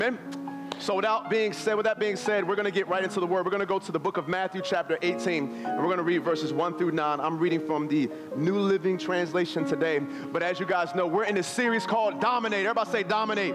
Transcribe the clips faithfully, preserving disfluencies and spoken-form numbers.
Amen. So without being said, with that being said, we're going to get right into the word. We're going to go to the book of Matthew chapter eighteen, and we're going to read verses one through nine. I'm reading from the New Living Translation today. But as you guys know, we're in a series called Dominate. Everybody say Dominate.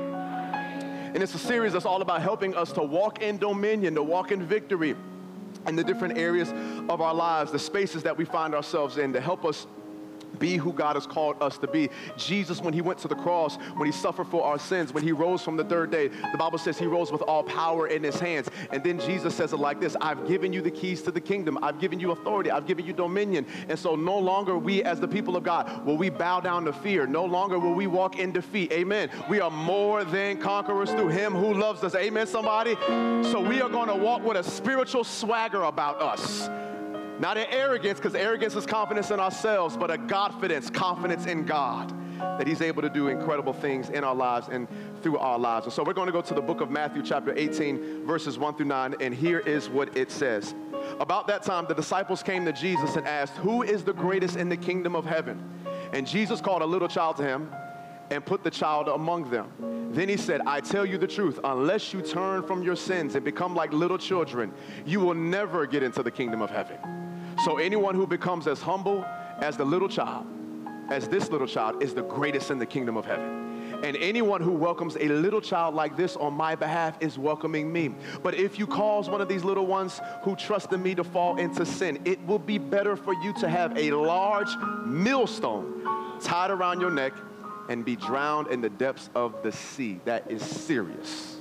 And it's a series that's all about helping us to walk in dominion, to walk in victory in the different areas of our lives, the spaces that we find ourselves in, to help us be who God has called us to be. Jesus, when he went to the cross, when he suffered for our sins, when he rose from the third day, the Bible says he rose with all power in his hands. And then Jesus says it like this: I've given you the keys to the kingdom. I've given you authority. I've given you dominion. And so no longer we as the people of God will we bow down to fear. No longer will we walk in defeat. Amen. We are more than conquerors through him who loves us. Amen, somebody? So we are going to walk with a spiritual swagger about us. Not an arrogance, because arrogance is confidence in ourselves, but a Godfidence, confidence in God, that he's able to do incredible things in our lives and through our lives. And so we're going to go to the book of Matthew chapter eighteen, verses one through nine, and here is what it says. About that time, the disciples came to Jesus and asked, who is the greatest in the kingdom of heaven? And Jesus called a little child to him and put the child among them. Then he said, I tell you the truth, unless you turn from your sins and become like little children, you will never get into the kingdom of heaven. So anyone who becomes as humble as the little child, as this little child, is the greatest in the kingdom of heaven. And anyone who welcomes a little child like this on my behalf is welcoming me. But if you cause one of these little ones who trust in me to fall into sin, it will be better for you to have a large millstone tied around your neck and be drowned in the depths of the sea. That is serious.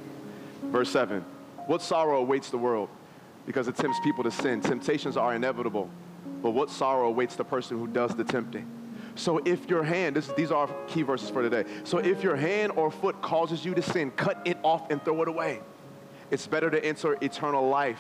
Verse seven, what sorrow awaits the world because it tempts people to sin. Temptations are inevitable, but what sorrow awaits the person who does the tempting. So if your hand, this, these are our key verses for today. So if your hand or foot causes you to sin, cut it off and throw it away. It's better to enter eternal life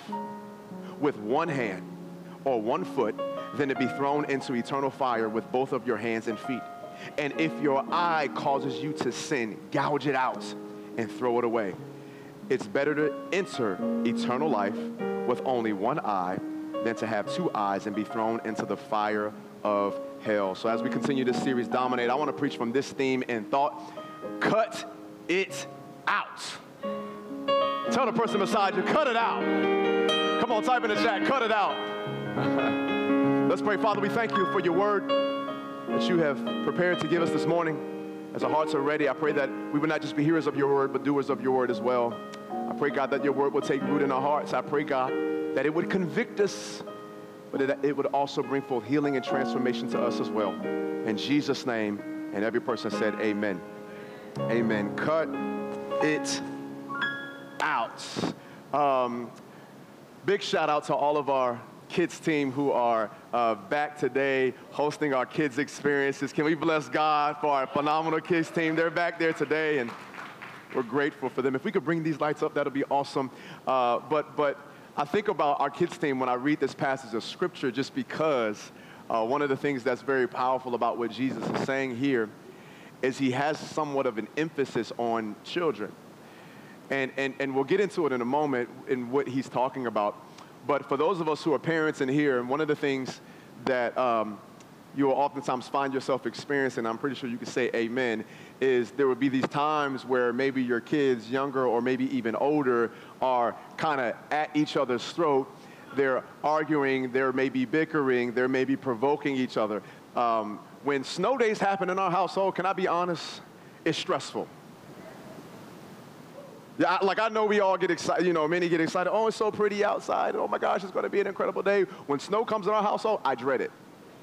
with one hand or one foot than to be thrown into eternal fire with both of your hands and feet. And if your eye causes you to sin, gouge it out and throw it away. It's better to enter eternal life with only one eye than to have two eyes and be thrown into the fire of hell. So as we continue this series, Dominate, I want to preach from this theme and thought: cut it out. Tell the person beside you, cut it out. Come on, type in the chat, cut it out. Let's pray. Father, we thank you for your word that you have prepared to give us this morning. As our hearts are ready, I pray that we would not just be hearers of your word, but doers of your word as well. I pray, God, that your word will take root in our hearts. I pray, God, that it would convict us, but it, it would also bring forth healing and transformation to us as well. In Jesus' name, and every person said amen. Amen. Cut it out. Um, big shout out to all of our kids team who are uh, back today hosting our kids experiences. Can we bless God for our phenomenal kids team? They're back there today, and we're grateful for them. If we could bring these lights up, that'll be awesome. Uh, but but I think about our kids team when I read this passage of scripture, just because uh, one of the things that's very powerful about what Jesus is saying here is he has somewhat of an emphasis on children. And, and, and we'll get into it in a moment in what he's talking about. But for those of us who are parents in here, and one of the things that um, you will oftentimes find yourself experiencing, I'm pretty sure you could say amen, is there will be these times where maybe your kids, younger or maybe even older, are kind of at each other's throat. They're arguing, they're maybe bickering, they're maybe provoking each other. Um, when snow days happen in our household, can I be honest? It's stressful. Yeah, like I know we all get excited, you know, many get excited. Oh, it's so pretty outside. Oh my gosh, it's going to be an incredible day. When snow comes in our household, I dread it.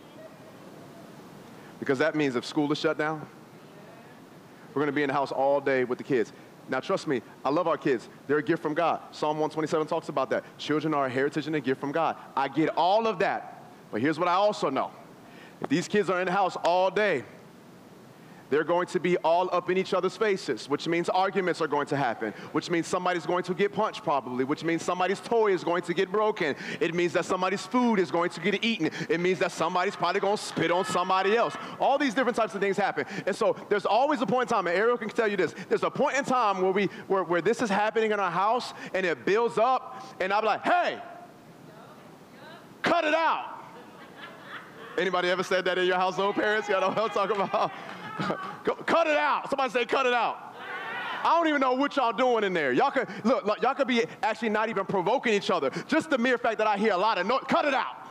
Because that means if school is shut down, we're going to be in the house all day with the kids. Now, trust me, I love our kids. They're a gift from God. Psalm one twenty-seven talks about that. Children are a heritage and a gift from God. I get all of that. But here's what I also know. If these kids are in the house all day, they're going to be all up in each other's faces, which means arguments are going to happen, which means somebody's going to get punched probably, which means somebody's toy is going to get broken. It means that somebody's food is going to get eaten. It means that somebody's probably going to spit on somebody else. All these different types of things happen. And so there's always a point in time, and Ariel can tell you this, there's a point in time where, we, where, where this is happening in our house, and it builds up, and I'm like, hey, cut it out. Anybody ever said that in your household, parents? Y'all know what I'm talking about? Cut it out. Somebody say, cut it out. I don't even know what y'all doing in there. Y'all could, look, look, y'all could be actually not even provoking each other. Just the mere fact that I hear a lot of noise, cut it out.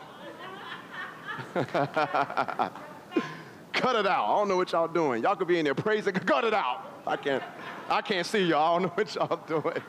Cut it out. I don't know what y'all doing. Y'all could be in there praising, cut it out. I can't, I can't see y'all. I don't know what y'all doing.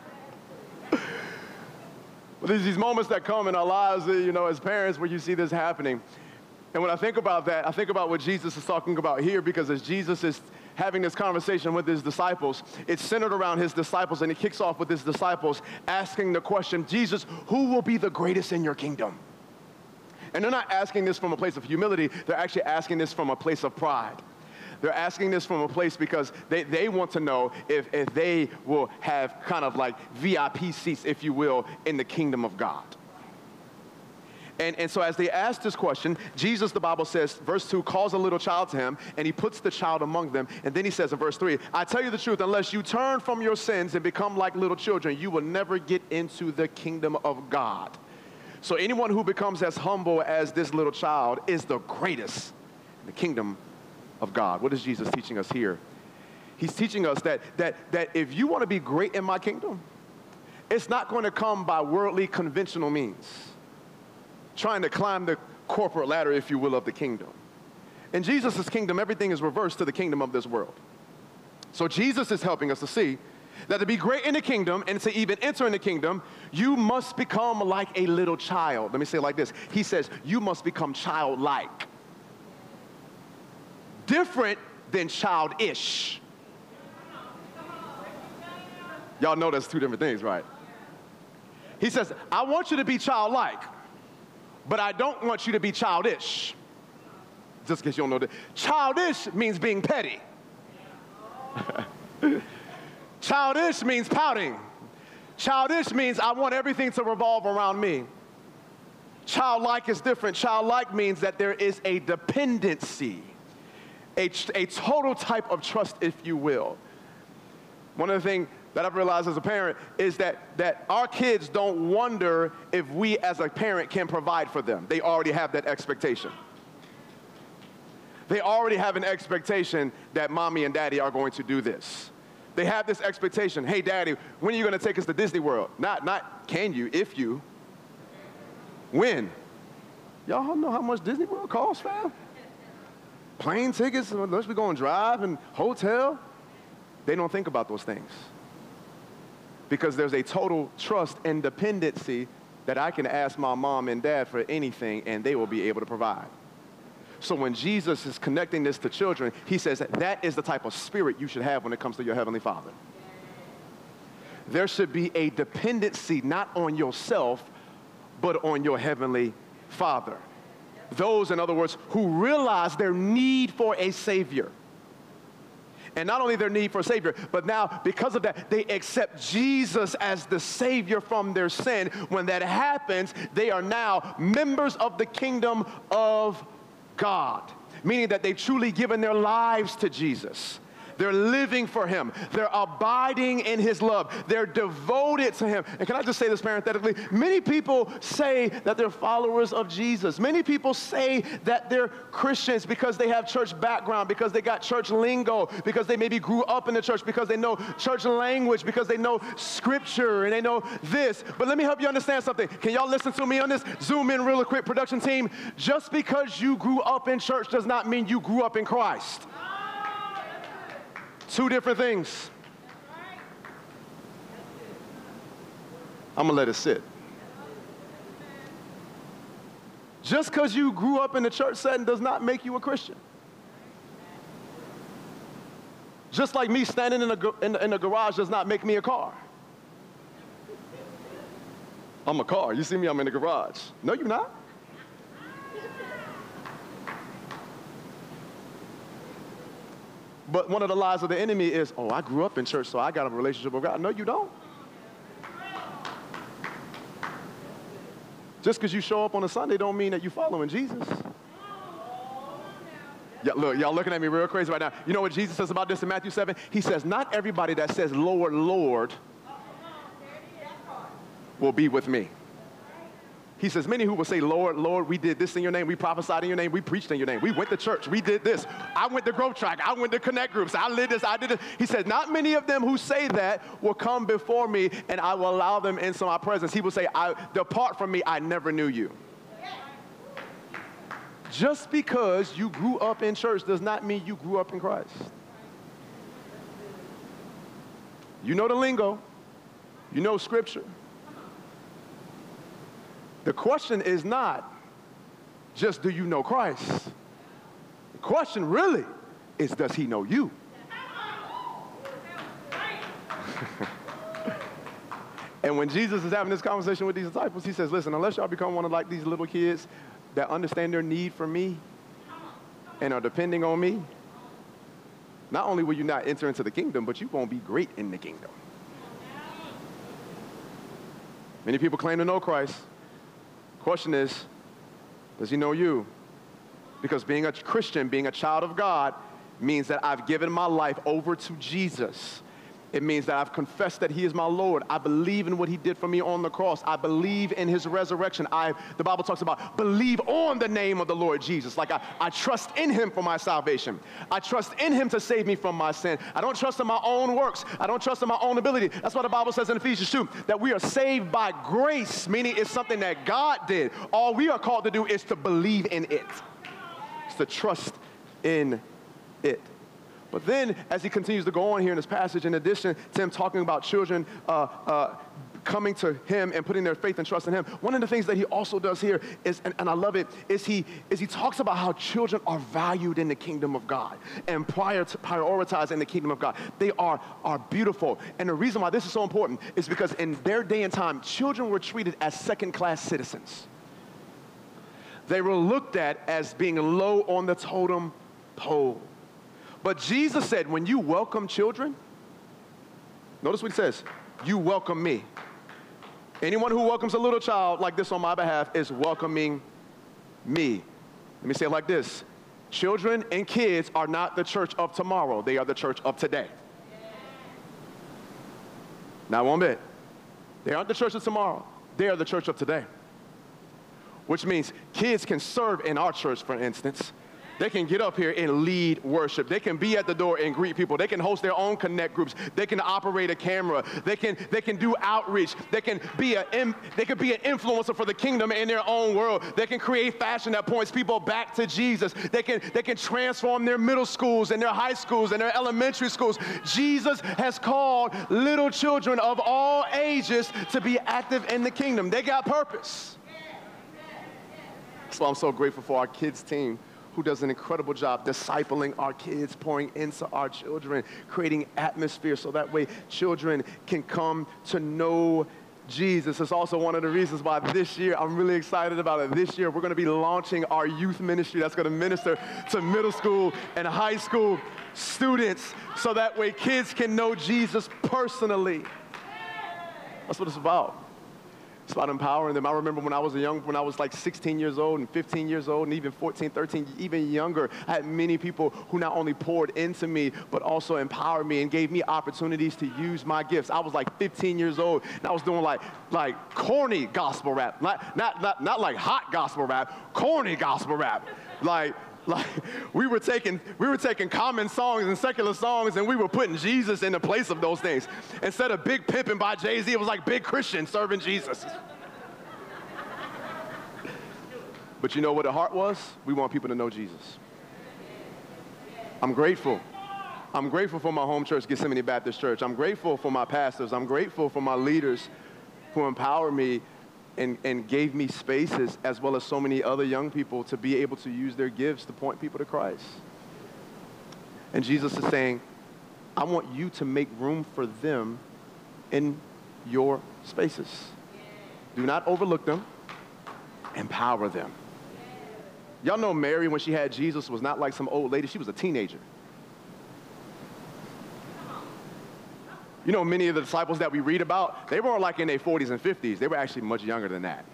But there's these moments that come in our lives, you know, as parents where you see this happening. And when I think about that, I think about what Jesus is talking about here, because as Jesus is having this conversation with his disciples, it's centered around his disciples, and he kicks off with his disciples asking the question, Jesus, who will be the greatest in your kingdom? And they're not asking this from a place of humility, they're actually asking this from a place of pride. They're asking this from a place because they, they want to know if, if they will have kind of like V I P seats, if you will, in the kingdom of God. And, and so as they ask this question, Jesus, the Bible says, verse two, calls a little child to him, and he puts the child among them. And then he says in verse three, I tell you the truth, unless you turn from your sins and become like little children, you will never get into the kingdom of God. So anyone who becomes as humble as this little child is the greatest in the kingdom of God. What is Jesus teaching us here? He's teaching us that, that, that if you want to be great in my kingdom, it's not going to come by worldly conventional means, trying to climb the corporate ladder, if you will, of the kingdom. In Jesus' kingdom, everything is reversed to the kingdom of this world. So Jesus is helping us to see that to be great in the kingdom and to even enter in the kingdom, you must become like a little child. Let me say it like this. He says, you must become childlike. Different than childish. Y'all know that's two different things, right? He says, I want you to be childlike, but I don't want you to be childish. Just in case you don't know that. Childish means being petty. Childish means pouting. Childish means I want everything to revolve around me. Childlike is different. Childlike means that there is a dependency, a, a total type of trust, if you will. One of the things that I've realized as a parent is that, that our kids don't wonder if we as a parent can provide for them. They already have that expectation. They already have an expectation that mommy and daddy are going to do this. They have this expectation, hey daddy, when are you going to take us to Disney World? Not, not can you, if you. When? Y'all know how much Disney World costs, fam? Plane tickets, unless we go and drive, and hotel. They don't think about those things. Because there's a total trust and dependency that I can ask my mom and dad for anything and they will be able to provide. So when Jesus is connecting this to children, he says that, that is the type of spirit you should have when it comes to your Heavenly Father. There should be a dependency not on yourself, but on your Heavenly Father. Those, in other words, who realize their need for a Savior. And not only their need for a Savior, but now because of that, they accept Jesus as the Savior from their sin. When that happens, they are now members of the kingdom of God, meaning that they've truly given their lives to Jesus. They're living for him. They're abiding in his love. They're devoted to him. And can I just say this parenthetically? Many people say that they're followers of Jesus. Many people say that they're Christians because they have church background, because they got church lingo, because they maybe grew up in the church, because they know church language, because they know scripture and they know this. But let me help you understand something. Can y'all listen to me on this? Zoom in real quick, production team. Just because you grew up in church does not mean you grew up in Christ. Two different things. I'm going to let it sit. Just because you grew up in the church setting does not make you a Christian. Just like me standing in a, in, in a garage does not make me a car. I'm a car. You see me, I'm in the garage. No, you're not. But one of the lies of the enemy is, oh, I grew up in church, so I got a relationship with God. No, you don't. Just because you show up on a Sunday don't mean that you're following Jesus. Yeah, look, y'all looking at me real crazy right now. You know what Jesus says about this in Matthew seven? He says, not everybody that says, Lord, Lord, will be with me. He says, many who will say, Lord, Lord, we did this in your name. We prophesied in your name. We preached in your name. We went to church. We did this. I went to Growth Track. I went to Connect Groups. I did this. I did this. He said, not many of them who say that will come before me, and I will allow them into my presence. He will say, I, depart from me. I never knew you. Just because you grew up in church does not mean you grew up in Christ. You know the lingo. You know Scripture. The question is not just do you know Christ. The question really is does he know you? And when Jesus is having this conversation with these disciples, he says, listen, unless y'all become one of like these little kids that understand their need for me and are depending on me, not only will you not enter into the kingdom, but you won't be great in the kingdom. Many people claim to know Christ. Question is, does he know you? Because being a Christian, being a child of God, means that I've given my life over to Jesus. It means that I've confessed that he is my Lord. I believe in what he did for me on the cross. I believe in his resurrection. I, the Bible talks about believe on the name of the Lord Jesus. Like I, I trust in him for my salvation. I trust in him to save me from my sin. I don't trust in my own works. I don't trust in my own ability. That's what the Bible says in Ephesians two, that we are saved by grace, meaning it's something that God did. All we are called to do is to believe in it. It's to trust in it. But then, as he continues to go on here in this passage, in addition to him talking about children uh, uh, coming to him and putting their faith and trust in him, one of the things that he also does here is, and, and I love it, is he, is he talks about how children are valued in the kingdom of God and prior to prioritize in the kingdom of God. They are, are beautiful. And the reason why this is so important is because in their day and time, children were treated as second-class citizens. They were looked at as being low on the totem pole. But Jesus said, when you welcome children, notice what he says, you welcome me. Anyone who welcomes a little child like this on my behalf is welcoming me. Let me say it like this. Children and kids are not the church of tomorrow. They are the church of today. Not one bit. They aren't the church of tomorrow. They are the church of today. Which means kids can serve in our church, for instance. They can get up here and lead worship. They can be at the door and greet people. They can host their own connect groups. They can operate a camera. They can, they can do outreach. They can be a, they can be an influencer for the kingdom in their own world. They can create fashion that points people back to Jesus. They can, they can transform their middle schools and their high schools and their elementary schools. Jesus has called little children of all ages to be active in the kingdom. They got purpose. That's why I'm so grateful for our kids team, who does an incredible job discipling our kids, pouring into our children, creating atmosphere so that way children can come to know Jesus. It's also one of the reasons why this year, I'm really excited about it. This year, we're going to be launching our youth ministry that's going to minister to middle school and high school students so that way kids can know Jesus personally. That's what it's about. It's about empowering them. I remember when I was a young, when I was like sixteen years old and fifteen years old and even fourteen, thirteen, even younger, I had many people who not only poured into me, but also empowered me and gave me opportunities to use my gifts. I was like fifteen years old and I was doing like, like corny gospel rap. Not, not, not, not like hot gospel rap, corny gospel rap. Like, Like we were taking we were taking common songs and secular songs and we were putting Jesus in the place of those things. Instead of Big Pimpin' by Jay-Z, it was like Big Christian serving Jesus. But you know what the heart was? We want people to know Jesus. I'm grateful. I'm grateful for my home church, Gethsemane Baptist Church. I'm grateful for my pastors. I'm grateful for my leaders who empower me And, and gave me spaces, as well as so many other young people, to be able to use their gifts to point people to Christ. And Jesus is saying, I want you to make room for them in your spaces. Do not overlook them. Empower them. Y'all know Mary, when she had Jesus, was not like some old lady. She was a teenager. You know, many of the disciples that we read about, they weren't like in their forties and fifties. They were actually much younger than that.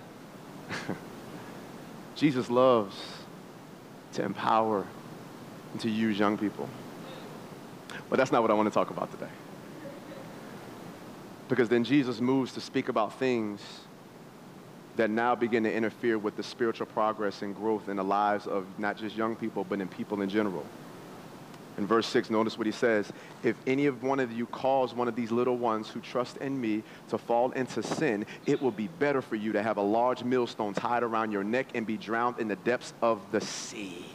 Jesus loves to empower and to use young people. But that's not what I want to talk about today. Because then Jesus moves to speak about things that now begin to interfere with the spiritual progress and growth in the lives of not just young people, but in people in general. In verse six, notice what he says. If any of one of you cause one of these little ones who trust in me to fall into sin, it will be better for you to have a large millstone tied around your neck and be drowned in the depths of the sea.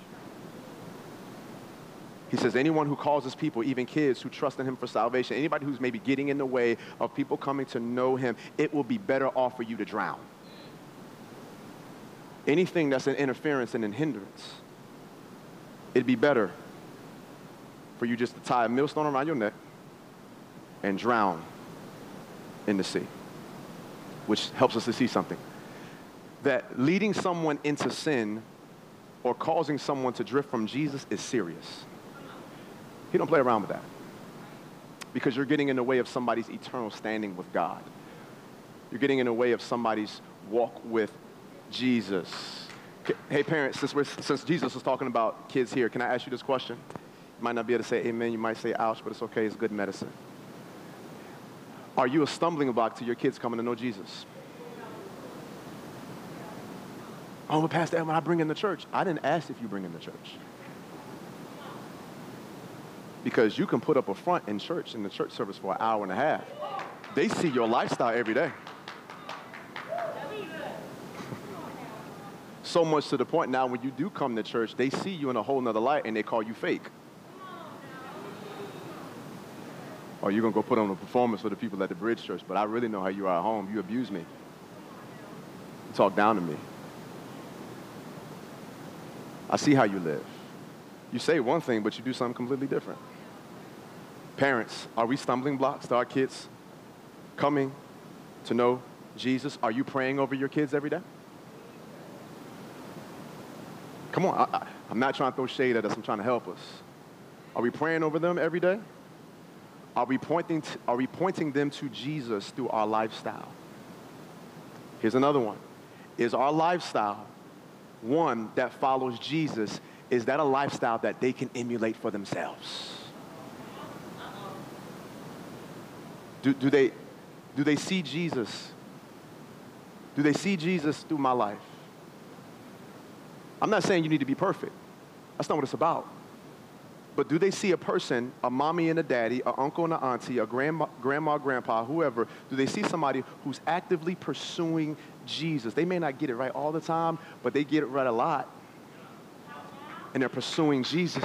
He says, anyone who causes people, even kids who trust in him for salvation, anybody who's maybe getting in the way of people coming to know him, it will be better off for you to drown. Anything that's an interference and an hindrance, it'd be better for you just to tie a millstone around your neck and drown in the sea, which helps us to see something. That leading someone into sin or causing someone to drift from Jesus is serious. He don't play around with that, because you're getting in the way of somebody's eternal standing with God. You're getting in the way of somebody's walk with Jesus. Hey parents, since, we're, since Jesus was talking about kids here, can I ask you this question? You might not be able to say amen, you might say ouch, but it's okay, it's good medicine. Are you a stumbling block to your kids coming to know Jesus? Oh, but Pastor Edwin, I bring in the church. I didn't ask if you bring in the church. Because you can put up a front in church, in the church service for an hour and a half. They see your lifestyle every day. So much to the point now when you do come to church, they see you in a whole nother light and they call you fake. Or you're going to go put on a performance for the people at the Bridge Church, but I really know how you are at home. You abuse me. You talk down to me. I see how you live. You say one thing, but you do something completely different. Parents, are we stumbling blocks to our kids coming to know Jesus? Are you praying over your kids every day? Come on, I, I, I'm not trying to throw shade at us. I'm trying to help us. Are we praying over them every day? Are we pointing to, are we pointing them to Jesus through our lifestyle? Here's another one. Is our lifestyle one that follows Jesus? Is that a lifestyle that they can emulate for themselves? Do, do, they, do they see Jesus? Do they see Jesus through my life? I'm not saying you need to be perfect. That's not what it's about. But do they see a person, a mommy and a daddy, an uncle and an auntie, a grandma, grandma, grandpa, whoever, do they see somebody who's actively pursuing Jesus? They may not get it right all the time, but they get it right a lot. And they're pursuing Jesus.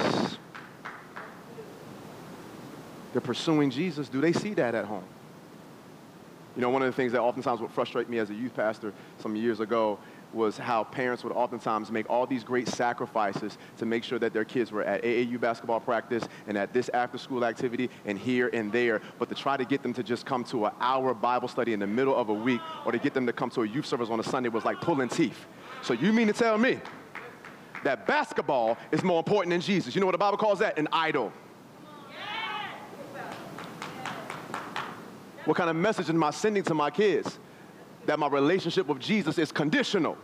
They're pursuing Jesus. Do they see that at home? You know, one of the things that oftentimes would frustrate me as a youth pastor some years ago was how parents would oftentimes make all these great sacrifices to make sure that their kids were at A A U basketball practice and at this after-school activity and here and there, but to try to get them to just come to an hour Bible study in the middle of a week or to get them to come to a youth service on a Sunday was like pulling teeth. So you mean to tell me that basketball is more important than Jesus? You know what the Bible calls that? An idol. What kind of message am I sending to my kids? That my relationship with Jesus is conditional.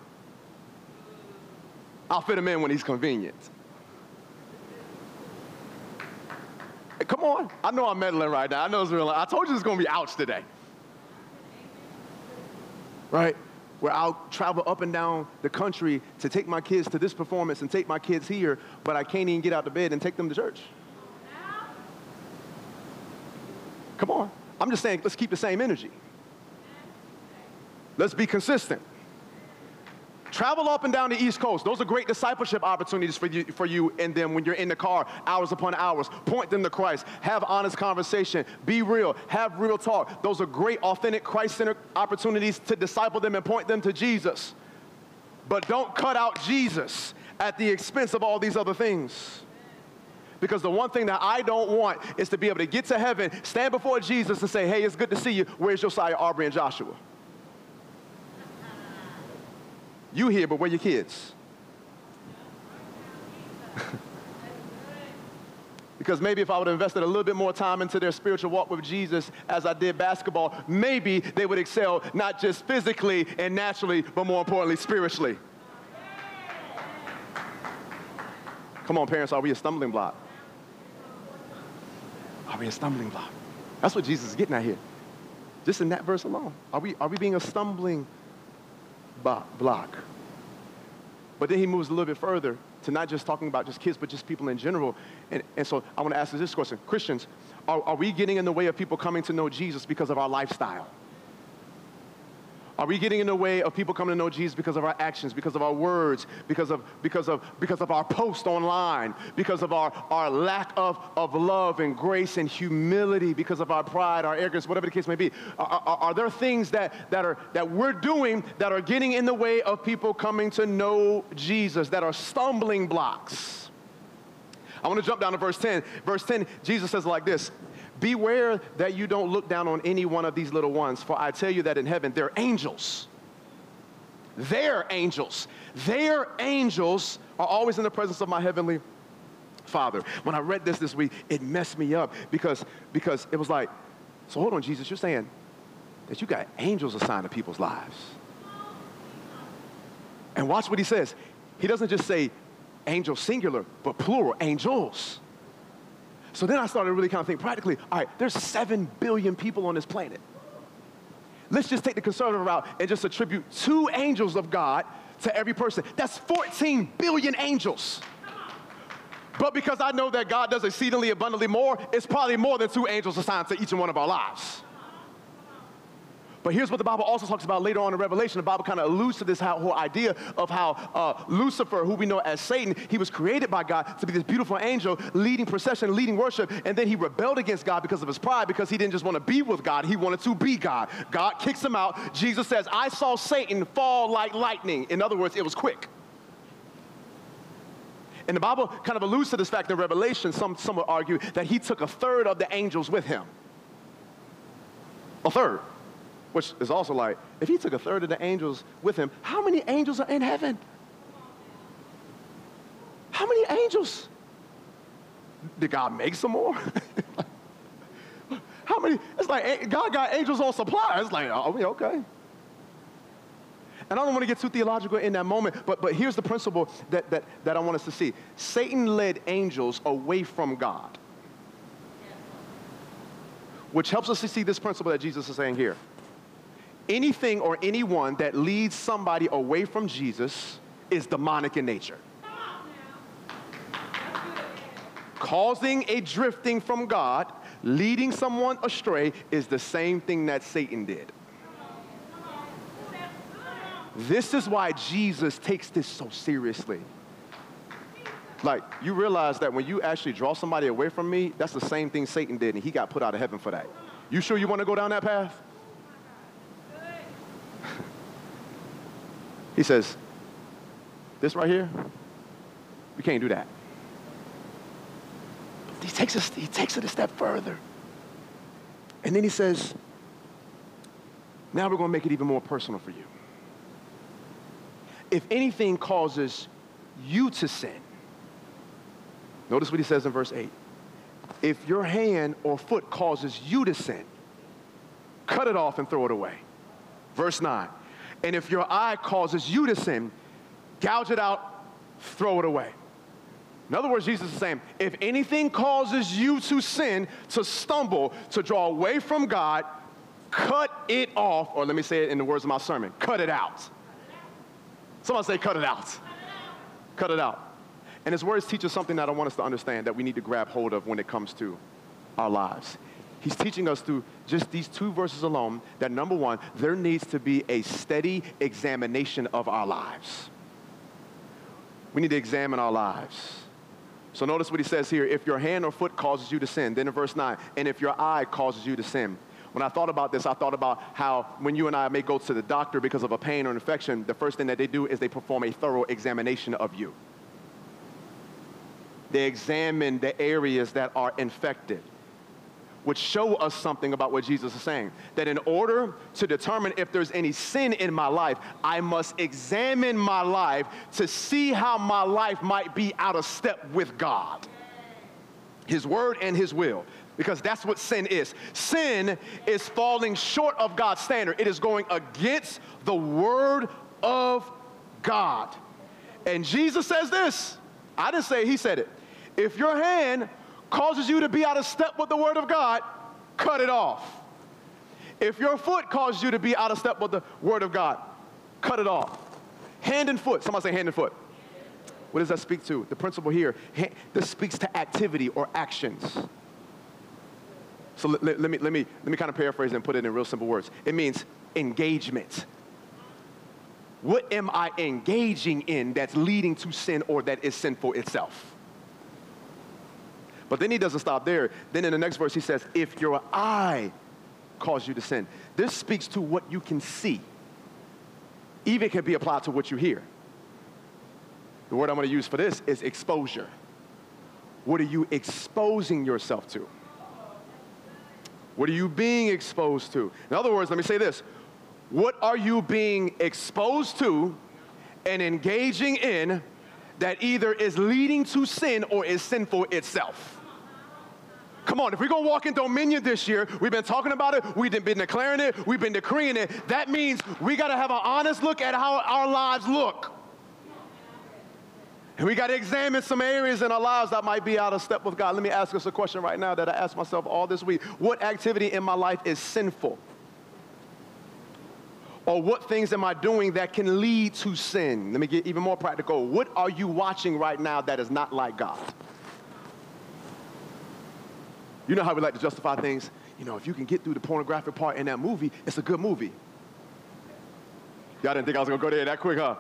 I'll fit him in when he's convenient. Hey, come on. I know I'm meddling right now. I know it's real. I told you it's going to be ouch today. Right? Where I'll travel up and down the country to take my kids to this performance and take my kids here, but I can't even get out of bed and take them to church. Come on. I'm just saying, let's keep the same energy. Let's be consistent. Travel up and down the East Coast. Those are great discipleship opportunities for you, for you and them when you're in the car, hours upon hours. Point them to Christ. Have honest conversation. Be real. Have real talk. Those are great, authentic, Christ-centered opportunities to disciple them and point them to Jesus. But don't cut out Jesus at the expense of all these other things. Because the one thing that I don't want is to be able to get to heaven, stand before Jesus and say, hey, it's good to see you. Where's Josiah, Aubrey, and Joshua? You here, but where your kids? Because maybe if I would have invested a little bit more time into their spiritual walk with Jesus as I did basketball, maybe they would excel not just physically and naturally, but more importantly, spiritually. Come on, parents, are we a stumbling block? Are we a stumbling block? That's what Jesus is getting at here. Just in that verse alone. Are we, are we being a stumbling block. But then he moves a little bit further to not just talking about just kids, but just people in general. And, and so I want to ask you this question. Christians, are, are we getting in the way of people coming to know Jesus because of our lifestyle? Are we getting in the way of people coming to know Jesus because of our actions, because of our words, because of, because of, because of our post online, because of our, our lack of, of love and grace and humility, because of our pride, our arrogance, whatever the case may be? Are, are, are there things that, that, are, that we're doing that are getting in the way of people coming to know Jesus, that are stumbling blocks? I want to jump down to verse ten. Verse ten, Jesus says like this: beware that you don't look down on any one of these little ones, for I tell you that in heaven they're angels. They're angels. Their angels are always in the presence of my heavenly Father. When I read this this week, it messed me up because, because it was like, so hold on, Jesus, you're saying that you got angels assigned to people's lives. And watch what he says. He doesn't just say angel singular, but plural, angels. So then I started to really kind of think practically, all right, there's seven billion people on this planet. Let's just take the conservative route and just attribute two angels of God to every person. That's fourteen billion angels. But because I know that God does exceedingly abundantly more, it's probably more than two angels assigned to each and one of our lives. But here's what the Bible also talks about later on in Revelation. The Bible kind of alludes to this whole idea of how uh, Lucifer, who we know as Satan, he was created by God to be this beautiful angel, leading procession, leading worship, and then he rebelled against God because of his pride, because he didn't just want to be with God, he wanted to be God. God kicks him out. Jesus says, I saw Satan fall like lightning. In other words, it was quick. And the Bible kind of alludes to this fact in Revelation. Some, some would argue that he took a third of the angels with him. A third. Which is also like, if he took a third of the angels with him, how many angels are in heaven? How many angels? Did God make some more? How many? It's like God got angels on supply. It's like, oh, okay. And I don't want to get too theological in that moment, but, but here's the principle that, that, that I want us to see. Satan led angels away from God, which helps us to see this principle that Jesus is saying here. Anything or anyone that leads somebody away from Jesus is demonic in nature. Causing a drifting from God, leading someone astray, is the same thing that Satan did. This is why Jesus takes this so seriously. Like, you realize that when you actually draw somebody away from me, that's the same thing Satan did, and he got put out of heaven for that. You sure you want to go down that path? He says, this right here, we can't do that. He takes, us, he takes it a step further. And then he says, now we're going to make it even more personal for you. If anything causes you to sin, notice what he says in verse eight. If your hand or foot causes you to sin, cut it off and throw it away. Verse nine. And if your eye causes you to sin, gouge it out, throw it away. In other words, Jesus is saying, if anything causes you to sin, to stumble, to draw away from God, cut it off, or let me say it in the words of my sermon, cut it out. Somebody say, cut it out. Cut it out. And his words teach us something that I want us to understand that we need to grab hold of when it comes to our lives. He's teaching us through just these two verses alone that, number one, there needs to be a steady examination of our lives. We need to examine our lives. So notice what he says here. If your hand or foot causes you to sin, then in verse nine, and if your eye causes you to sin. When I thought about this, I thought about how when you and I may go to the doctor because of a pain or infection, the first thing that they do is they perform a thorough examination of you. They examine the areas that are infected, which show us something about what Jesus is saying. That in order to determine if there's any sin in my life, I must examine my life to see how my life might be out of step with God, his word and his will. Because that's what sin is. Sin is falling short of God's standard. It is going against the word of God. And Jesus says this. I didn't say it, he said it. If your hand causes you to be out of step with the word of God, cut it off. If your foot causes you to be out of step with the word of God, cut it off. Hand and foot. Somebody say hand and foot. What does that speak to? The principle here, this speaks to activity or actions. So let, let, let me, let, me, let me kind of paraphrase and put it in real simple words. It means engagement. What am I engaging in that's leading to sin or that is sinful itself? But then he doesn't stop there. Then in the next verse he says, if your eye cause you to sin. This speaks to what you can see. Even can be applied to what you hear. The word I'm going to use for this is exposure. What are you exposing yourself to? What are you being exposed to? In other words, let me say this. What are you being exposed to and engaging in that either is leading to sin or is sinful itself? Come on, if we're going to walk in dominion this year, we've been talking about it, we've been declaring it, we've been decreeing it. That means we got to have an honest look at how our lives look. And we got to examine some areas in our lives that might be out of step with God. Let me ask us a question right now that I asked myself all this week. What activity in my life is sinful? Or what things am I doing that can lead to sin? Let me get even more practical. What are you watching right now that is not like God? You know how we like to justify things? You know, if you can get through the pornographic part in that movie, it's a good movie. Y'all didn't think I was going to go there that quick, huh?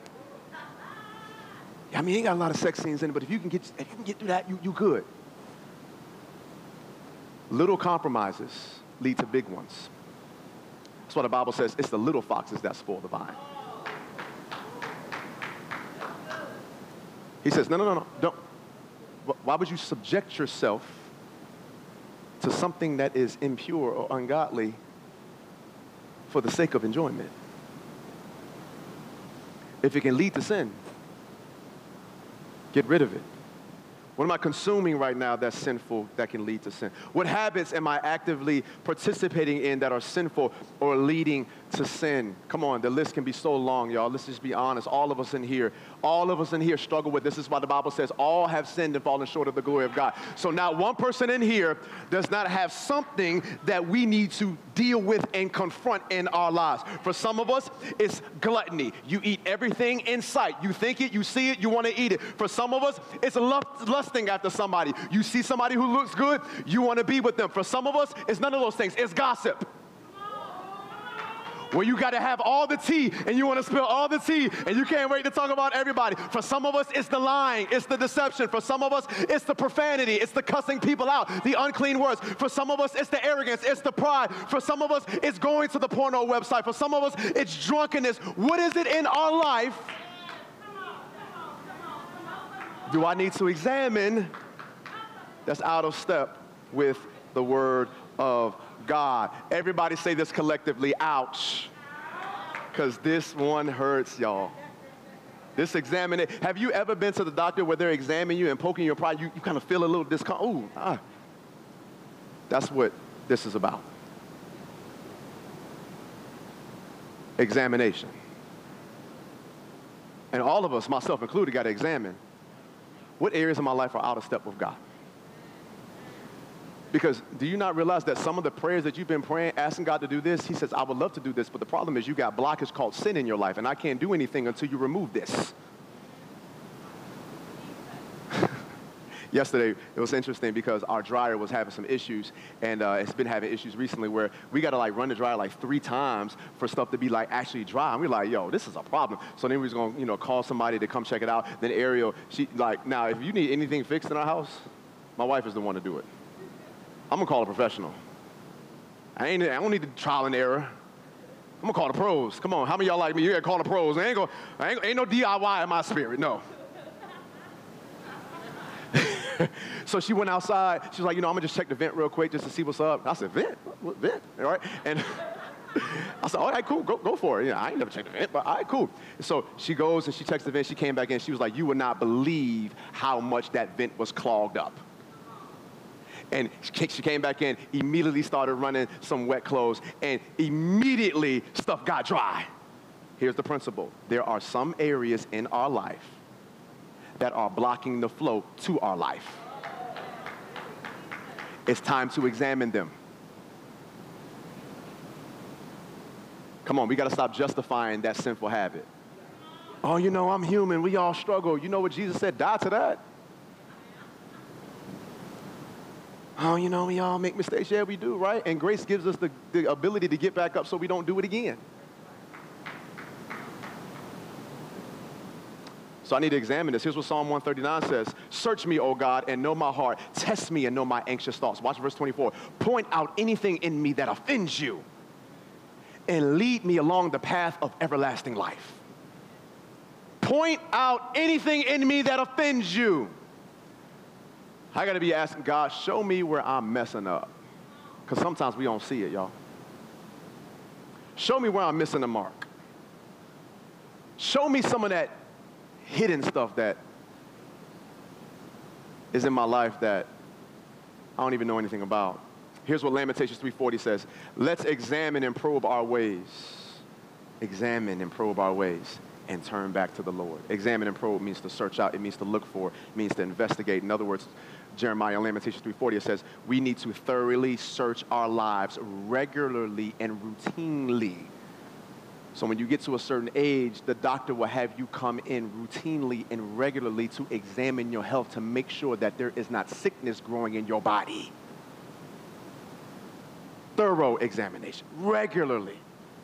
Yeah, I mean, ain't got a lot of sex scenes in it, but if you can get, if you can get through that, you, you good. Little compromises lead to big ones. That's why the Bible says it's the little foxes that spoil the vine. He says, no, no, no, no, don't. Why would you subject yourself to something that is impure or ungodly for the sake of enjoyment? If it can lead to sin, get rid of it. What am I consuming right now that's sinful that can lead to sin? What habits am I actively participating in that are sinful or leading to sin? Come on, the list can be so long, y'all. Let's just be honest. All of us in here, all of us in here struggle with this. This is why the Bible says all have sinned and fallen short of the glory of God. So not one person in here does not have something that we need to deal with and confront in our lives. For some of us, it's gluttony. You eat everything in sight. You think it, you see it, you want to eat it. For some of us, it's lust, lusting after somebody. You see somebody who looks good, you want to be with them. For some of us, it's none of those things. It's gossip. Where you got to have all the tea and you want to spill all the tea and you can't wait to talk about everybody. For some of us, it's the lying, it's the deception. For some of us, it's the profanity, it's the cussing people out, the unclean words. For some of us, it's the arrogance, it's the pride. For some of us, it's going to the porno website. For some of us, it's drunkenness. What is it in our life do I need to examine that's out of step with the Word of God? Everybody say this collectively, ouch. Because this one hurts, y'all. This examine it. Have you ever been to the doctor where they're examining you and poking your pride? You, you kind of feel a little discomfort. Ooh, ah. That's what this is about. Examination. And all of us, myself included, got to examine what areas of my life are out of step with God. Because do you not realize that some of the prayers that you've been praying, asking God to do this, he says, I would love to do this, but the problem is you got blockage called sin in your life, and I can't do anything until you remove this. Yesterday, it was interesting because our dryer was having some issues, and uh, it's been having issues recently where we got to like run the dryer like three times for stuff to be like actually dry. And we're like, yo, this is a problem. So then we was going to, you know, call somebody to come check it out. Then Ariel, she like, now if you need anything fixed in our house, my wife is the one to do it. I'm going to call a professional. I, ain't, I don't need the trial and error. I'm going to call the pros. Come on, how many of y'all like me? You got to call the pros. I ain't, gonna, I ain't, ain't no D I Y in my spirit, no. So she went outside. She was like, you know, I'm going to just check the vent real quick just to see what's up. I said, vent? What vent? All right. And I said, all right, cool. Go, go for it. You know, I ain't never checked the vent, but all right, cool. So she goes and she checks the vent. She came back in. She was like, you would not believe how much that vent was clogged up. And she came back in, immediately started running some wet clothes, and immediately stuff got dry. Here's the principle. There are some areas in our life that are blocking the flow to our life. It's time to examine them. Come on, we got to stop justifying that sinful habit. Oh, you know, I'm human. We all struggle. You know what Jesus said? Die to that. Oh, you know, we all make mistakes. Yeah, we do, right? And grace gives us the, the ability to get back up so we don't do it again. So I need to examine this. Here's what Psalm one thirty-nine says. Search me, O God, and know my heart. Test me and know my anxious thoughts. Watch verse twenty-four. Point out anything in me that offends you and lead me along the path of everlasting life. Point out anything in me that offends you. I got to be asking God, show me where I'm messing up. Because sometimes we don't see it, y'all. Show me where I'm missing the mark. Show me some of that hidden stuff that is in my life that I don't even know anything about. Here's what Lamentations three forty says. Let's examine and probe our ways. Examine and probe our ways and turn back to the Lord. Examine and probe means to search out. It means to look for. It means to investigate. In other words, Jeremiah, Lamentations three forty, it says, we need to thoroughly search our lives regularly and routinely. So when you get to a certain age, the doctor will have you come in routinely and regularly to examine your health to make sure that there is not sickness growing in your body. Thorough examination, regularly,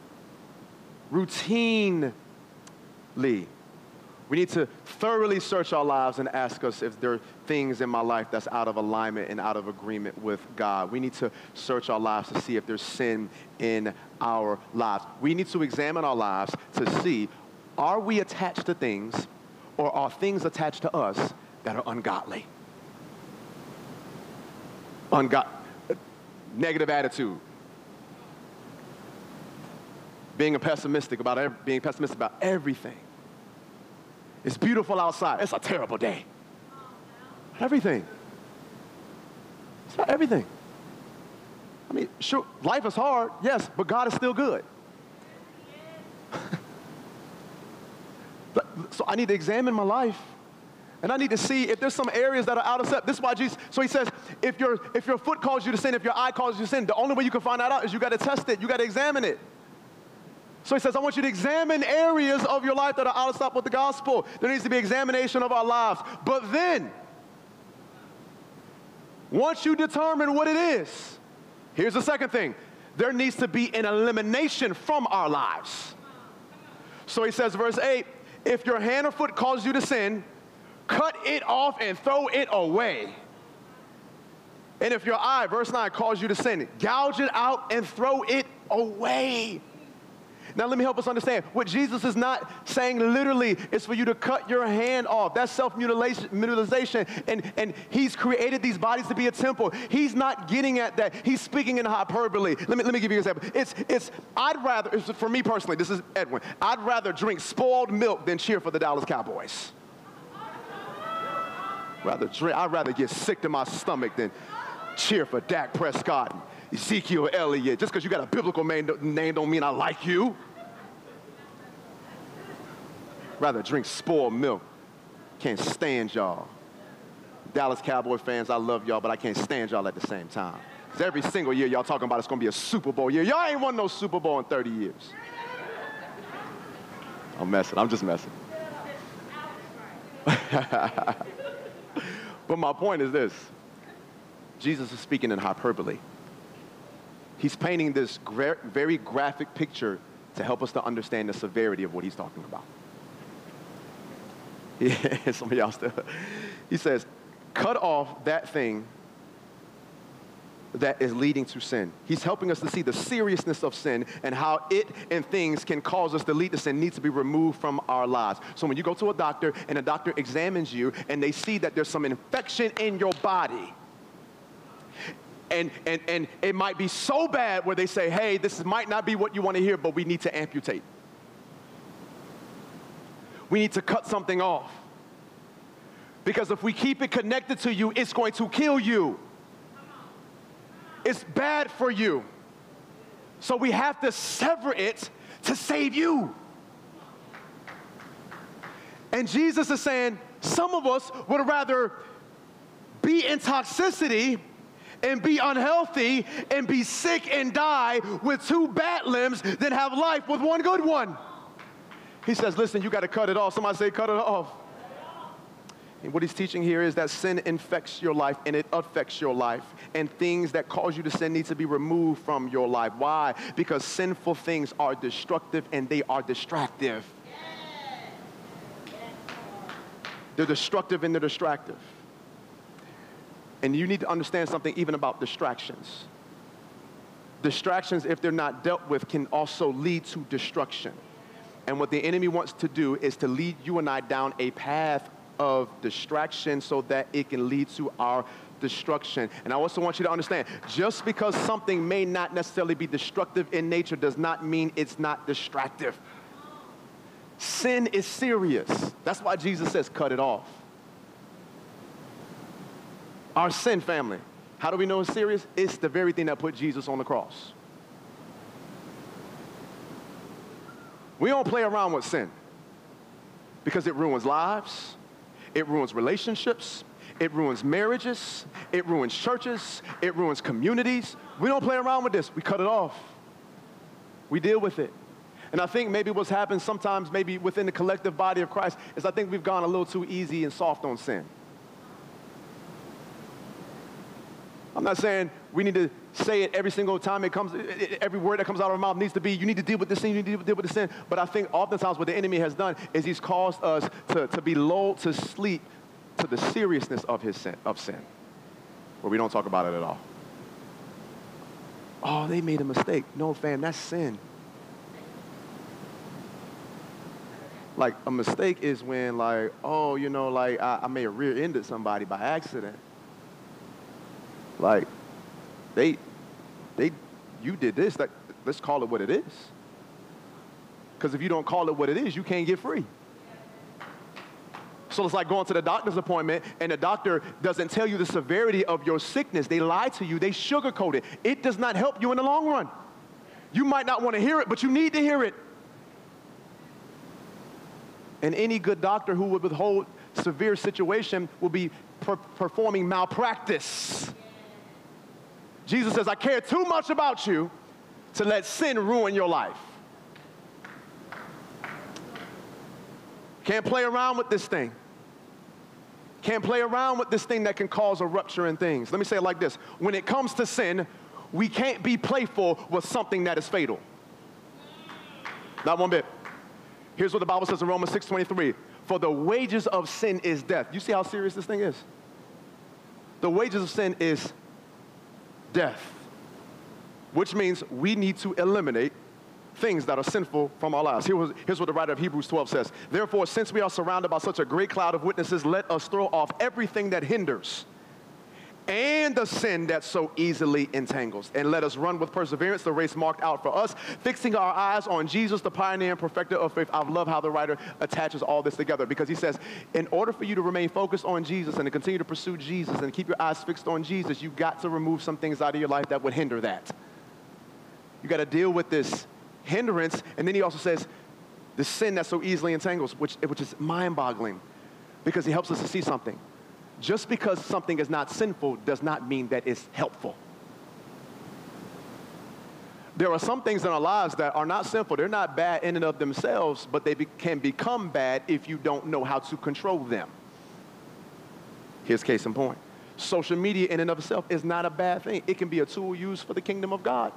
routinely. We need to thoroughly search our lives and ask us if there are things in my life that's out of alignment and out of agreement with God. We need to search our lives to see if there's sin in our lives. We need to examine our lives to see, are we attached to things or are things attached to us that are ungodly? Ungod- negative attitude. Being a pessimistic about ev- being pessimistic about everything. It's beautiful outside. It's a terrible day. Everything. It's not everything. I mean, sure, life is hard, yes, but God is still good. But, so I need to examine my life, and I need to see if there's some areas that are out of step. This is why Jesus, so he says, if your, if your foot calls you to sin, if your eye calls you to sin, the only way you can find that out is you got to test it. You got to examine it. So he says, I want you to examine areas of your life that are out of step with the gospel. There needs to be examination of our lives. But then, once you determine what it is, here's the second thing. There needs to be an elimination from our lives. So he says, verse eight, if your hand or foot causes you to sin, cut it off and throw it away. And if your eye, verse nine, calls you to sin, gouge it out and throw it away. Now, let me help us understand. What Jesus is not saying literally is for you to cut your hand off. That's self-mutilation. And, and he's created these bodies to be a temple. He's not getting at that. He's speaking in hyperbole. Let me, let me give you an example. It's, it's, I'd rather, it's, for me personally, this is Edwin, I'd rather drink spoiled milk than cheer for the Dallas Cowboys. Rather drink, I'd rather get sick to my stomach than cheer for Dak Prescott and Ezekiel Elliott. Just because you got a biblical name don't mean I like you. Rather drink spoiled milk. Can't stand y'all. Dallas Cowboy fans, I love y'all, but I can't stand y'all at the same time. Because every single year y'all talking about it's going to be a Super Bowl year. Y'all ain't won no Super Bowl in thirty years. I'm messing. I'm just messing. But my point is this. Jesus is speaking in hyperbole. He's painting this gra- very graphic picture to help us to understand the severity of what he's talking about. Yeah, some of y'all still. He says, cut off that thing that is leading to sin. He's helping us to see the seriousness of sin and how it and things can cause us to lead to sin needs to be removed from our lives. So when you go to a doctor and a doctor examines you and they see that there's some infection in your body, and, and, and it might be so bad where they say, hey, this might not be what you want to hear, but we need to amputate. We need to cut something off. Because if we keep it connected to you, it's going to kill you. It's bad for you. So we have to sever it to save you. And Jesus is saying, some of us would rather be in toxicity and be unhealthy and be sick and die with two bad limbs than have life with one good one. He says, listen, you got to cut it off. Somebody say, cut it off. And what he's teaching here is that sin infects your life and it affects your life. And things that cause you to sin need to be removed from your life. Why? Because sinful things are destructive and they are distractive. They're destructive and they're distractive. And you need to understand something even about distractions. Distractions, if they're not dealt with, can also lead to destruction. And what the enemy wants to do is to lead you and I down a path of distraction so that it can lead to our destruction. And I also want you to understand, just because something may not necessarily be destructive in nature does not mean it's not distractive. Sin is serious. That's why Jesus says, cut it off. Our sin, family, how do we know it's serious? It's the very thing that put Jesus on the cross. We don't play around with sin because it ruins lives, it ruins relationships, it ruins marriages, it ruins churches, it ruins communities. We don't play around with this. We cut it off. We deal with it. And I think maybe what's happened sometimes, maybe within the collective body of Christ, is I think we've gone a little too easy and soft on sin. I'm not saying we need to say it every single time it comes, every word that comes out of our mouth needs to be, you need to deal with this sin, you need to deal with this sin. But I think oftentimes what the enemy has done is he's caused us to, to be lulled to sleep to the seriousness of his sin, of sin, where we don't talk about it at all. Oh, they made a mistake. No, fam, that's sin. Like, a mistake is when, like, oh, you know, like, I, I may have rear-ended somebody by accident. Like, they, they, you did this. That, let's call it what it is. Because if you don't call it what it is, you can't get free. So it's like going to the doctor's appointment, and the doctor doesn't tell you the severity of your sickness. They lie to you. They sugarcoat it. It does not help you in the long run. You might not want to hear it, but you need to hear it. And any good doctor who would withhold severe situation will be per performing malpractice. Jesus says, I care too much about you to let sin ruin your life. Can't play around with this thing. Can't play around with this thing that can cause a rupture in things. Let me say it like this. When it comes to sin, we can't be playful with something that is fatal. Not one bit. Here's what the Bible says in Romans six twenty-three. For the wages of sin is death. You see how serious this thing is? The wages of sin is death, which means we need to eliminate things that are sinful from our lives. Here was, here's what the writer of Hebrews twelve says. Therefore, since we are surrounded by such a great cloud of witnesses, let us throw off everything that hinders and the sin that so easily entangles. And let us run with perseverance the race marked out for us, fixing our eyes on Jesus, the pioneer and perfecter of faith. I love how the writer attaches all this together, because he says, in order for you to remain focused on Jesus and to continue to pursue Jesus and keep your eyes fixed on Jesus, you've got to remove some things out of your life that would hinder that. You got to deal with this hindrance. And then he also says, the sin that so easily entangles, which, which is mind-boggling, because he helps us to see something. Just because something is not sinful does not mean that it's helpful. There are some things in our lives that are not sinful. They're not bad in and of themselves, but they be, can become bad if you don't know how to control them. Here's case in point. Social media in and of itself is not a bad thing. It can be a tool used for the kingdom of God.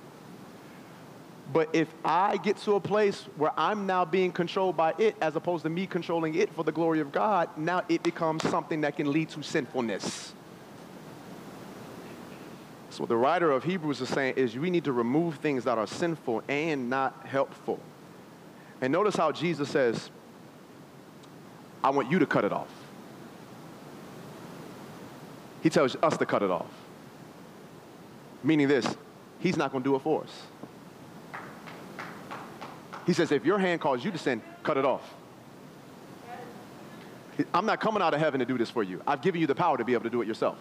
But if I get to a place where I'm now being controlled by it as opposed to me controlling it for the glory of God, now it becomes something that can lead to sinfulness. So what the writer of Hebrews is saying is we need to remove things that are sinful and not helpful. And notice how Jesus says, I want you to cut it off. He tells us to cut it off. Meaning this, he's not going to do it for us. He says, if your hand calls you to sin, cut it off. I'm not coming out of heaven to do this for you. I've given you the power to be able to do it yourself.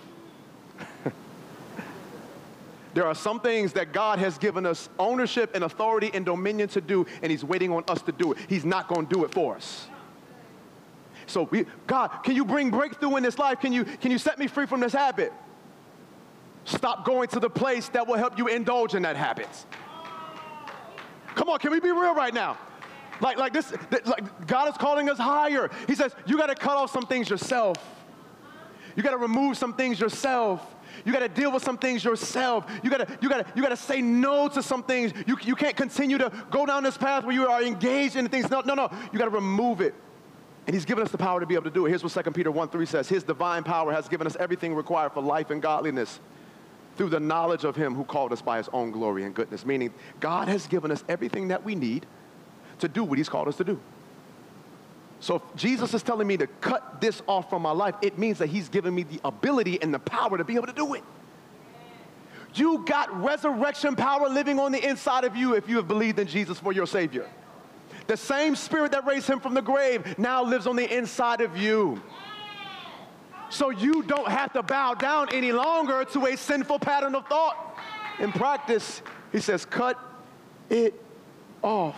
There are some things that God has given us ownership and authority and dominion to do, and he's waiting on us to do it. He's not going to do it for us. So, we, God, can you bring breakthrough in this life? Can you, can you set me free from this habit? Stop going to the place that will help you indulge in that habit. Come on, can we be real right now? Like, like this, like God is calling us higher. He says, you got to cut off some things yourself. You got to remove some things yourself. You got to deal with some things yourself. You got to, you got to, you got to say no to some things. You, you can't continue to go down this path where you are engaged in things. No, no, no. You got to remove it. And he's given us the power to be able to do it. Here's what Second Peter one three says. His divine power has given us everything required for life and godliness through the knowledge of him who called us by his own glory and goodness. Meaning, God has given us everything that we need to do what he's called us to do. So if Jesus is telling me to cut this off from my life, it means that he's given me the ability and the power to be able to do it. You got resurrection power living on the inside of you if you have believed in Jesus for your Savior. The same spirit that raised him from the grave now lives on the inside of you. So you don't have to bow down any longer to a sinful pattern of thought. In practice, he says, cut it off.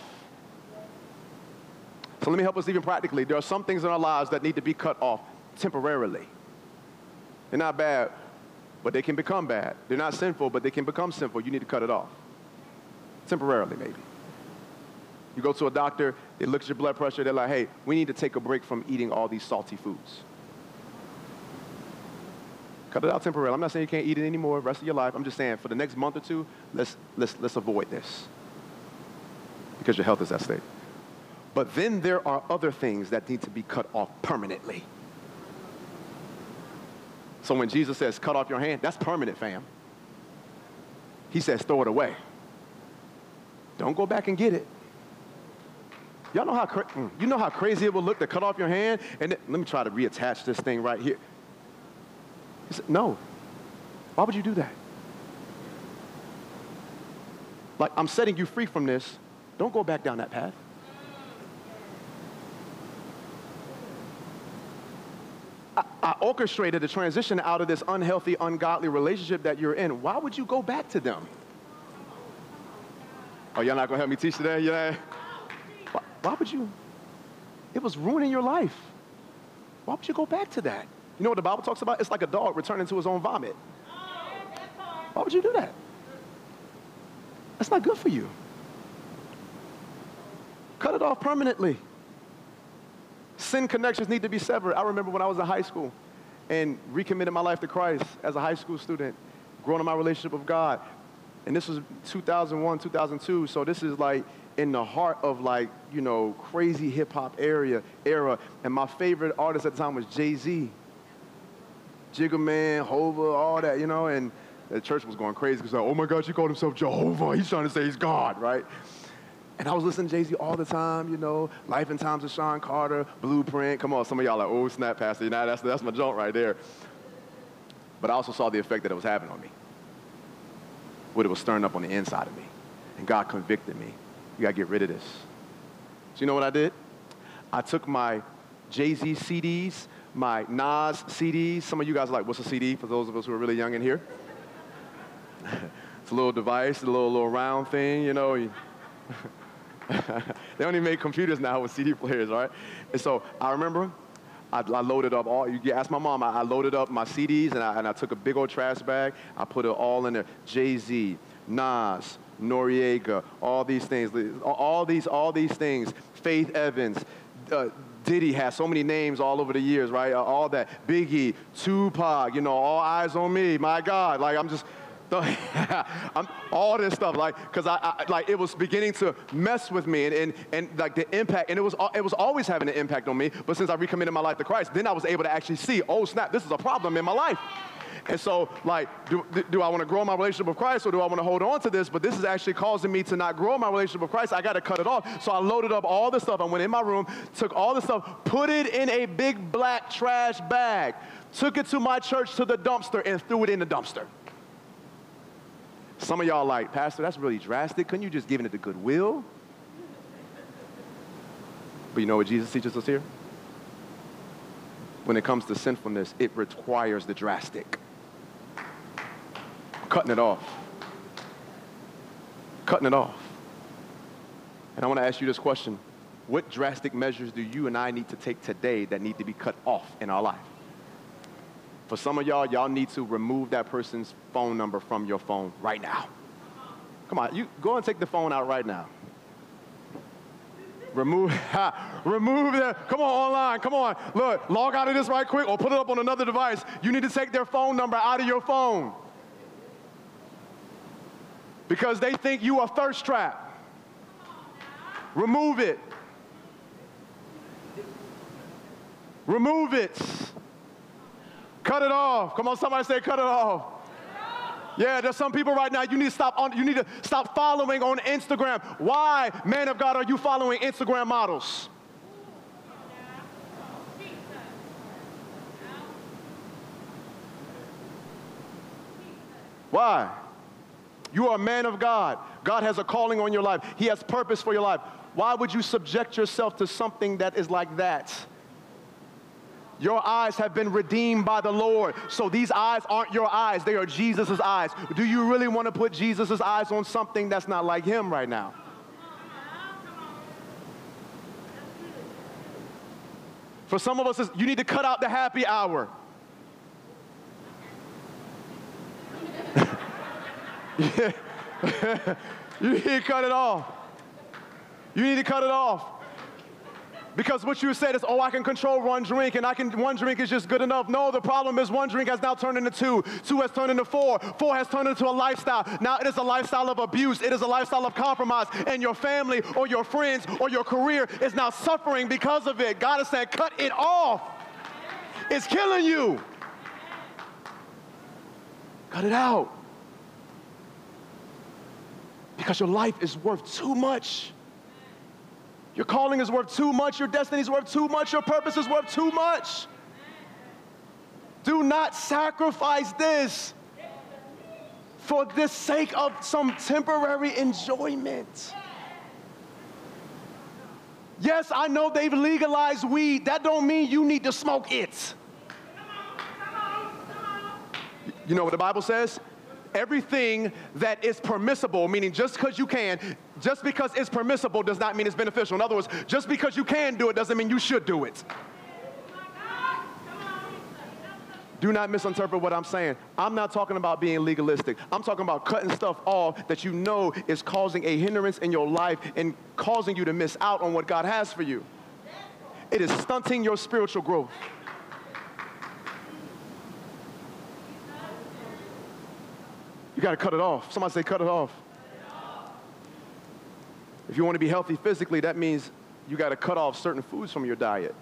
So let me help us even practically. There are some things in our lives that need to be cut off temporarily. They're not bad, but they can become bad. They're not sinful, but they can become sinful. You need to cut it off. Temporarily, maybe. You go to a doctor, they look at your blood pressure, they're like, hey, we need to take a break from eating all these salty foods. Cut it out temporarily. I'm not saying you can't eat it anymore the rest of your life. I'm just saying for the next month or two, let's, let's, let's avoid this because your health is at stake. But then there are other things that need to be cut off permanently. So when Jesus says, cut off your hand, that's permanent, fam. He says, throw it away. Don't go back and get it. Y'all know how, cra- you know how crazy it would look to cut off your hand? And then, let me try to reattach this thing right here. He said, no. Why would you do that? Like, I'm setting you free from this. Don't go back down that path. I, I orchestrated a transition out of this unhealthy, ungodly relationship that you're in. Why would you go back to them? Oh, y'all not going to help me teach today? Yeah. Why, why would you? It was ruining your life. Why would you go back to that? You know what the Bible talks about? It's like a dog returning to his own vomit. Why would you do that? That's not good for you. Cut it off permanently. Sin connections need to be severed. I remember when I was in high school and recommitted my life to Christ as a high school student, growing in my relationship with God. And this was two thousand one, two thousand two, so this is like in the heart of like, you know, crazy hip-hop area, era. And my favorite artist at the time was Jay-Z. Jigga Man, Hova, all that, you know, and the church was going crazy because, like, oh my God, he called himself Jehovah. He's trying to say he's God, right? And I was listening to Jay-Z all the time, you know, Life and Times of Sean Carter, Blueprint. Come on, some of y'all are like, oh, snap, Pastor. You know, that's, that's my joint right there. But I also saw the effect that it was having on me, what it was stirring up on the inside of me. And God convicted me. You got to get rid of this. So you know what I did? I took my Jay-Z C Ds, my Nas C Ds. Some of you guys are like, what's a C D? For those of us who are really young in here. It's a little device, a little, little round thing, you know. They only make computers now with C D players, right? And so I remember I, I loaded up all, you ask my mom, I, I loaded up my C Ds and I, and I took a big old trash bag. I put it all in there. Jay-Z, Nas, Noriega, all these things, all these, all these things. Faith Evans, uh, Diddy has so many names all over the years, right? Uh, all that. Biggie, Tupac, you know, all eyes on me. My God, like I'm just, I'm, all this stuff, like, because I, I, like, it was beginning to mess with me, and, and, and like the impact, and it was, it was always having an impact on me. But since I recommitted my life to Christ, then I was able to actually see, oh snap, this is a problem in my life. And so, like, do, do I want to grow my relationship with Christ, or do I want to hold on to this? But this is actually causing me to not grow my relationship with Christ. I got to cut it off. So I loaded up all the stuff. I went in my room, took all the stuff, put it in a big black trash bag, took it to my church to the dumpster, and threw it in the dumpster. Some of y'all like, Pastor, that's really drastic. Couldn't you just give it to Goodwill? But you know what Jesus teaches us here? When it comes to sinfulness, it requires the drastic. Cutting it off. Cutting it off. And I want to ask you this question. What drastic measures do you and I need to take today that need to be cut off in our life? For some of y'all, y'all need to remove that person's phone number from your phone right now. Come on, you go and take the phone out right now. Remove, ha, remove their, come on, online, come on. Look, log out of this right quick or put it up on another device. You need to take their phone number out of your phone. Because they think you a thirst trap. Remove it. Remove it. Cut it off. Come on, somebody say cut it off. Yeah, there's some people right now, you need to stop on, you need to stop following on Instagram. Why, man of God, are you following Instagram models? Why? You are a man of God. God has a calling on your life. He has purpose for your life. Why would you subject yourself to something that is like that? Your eyes have been redeemed by the Lord. So these eyes aren't your eyes. They are Jesus' eyes. Do you really want to put Jesus' eyes on something that's not like him right now? For some of us, you need to cut out the happy hour. You need to cut it off. You need to cut it off. Because what you said is, oh, I can control one drink, and I can, one drink is just good enough. No, the problem is one drink has now turned into two. Two has turned into four. Four has turned into a lifestyle. Now it is a lifestyle of abuse. It is a lifestyle of compromise. And your family or your friends or your career is now suffering because of it. God is saying, cut it off. It's killing you. Cut it out. Because your life is worth too much. Your calling is worth too much. Your destiny is worth too much. Your purpose is worth too much. Do not sacrifice this for the sake of some temporary enjoyment. Yes, I know they've legalized weed. That don't mean you need to smoke it. You know what the Bible says? Everything that is permissible, meaning just because you can, just because it's permissible does not mean it's beneficial. In other words, just because you can do it doesn't mean you should do it. Do not misinterpret what I'm saying. I'm not talking about being legalistic. I'm talking about cutting stuff off that you know is causing a hindrance in your life and causing you to miss out on what God has for you. It is stunting your spiritual growth. You got to cut it off. Somebody say cut it off. If you want to be healthy physically, that means you got to cut off certain foods from your diet.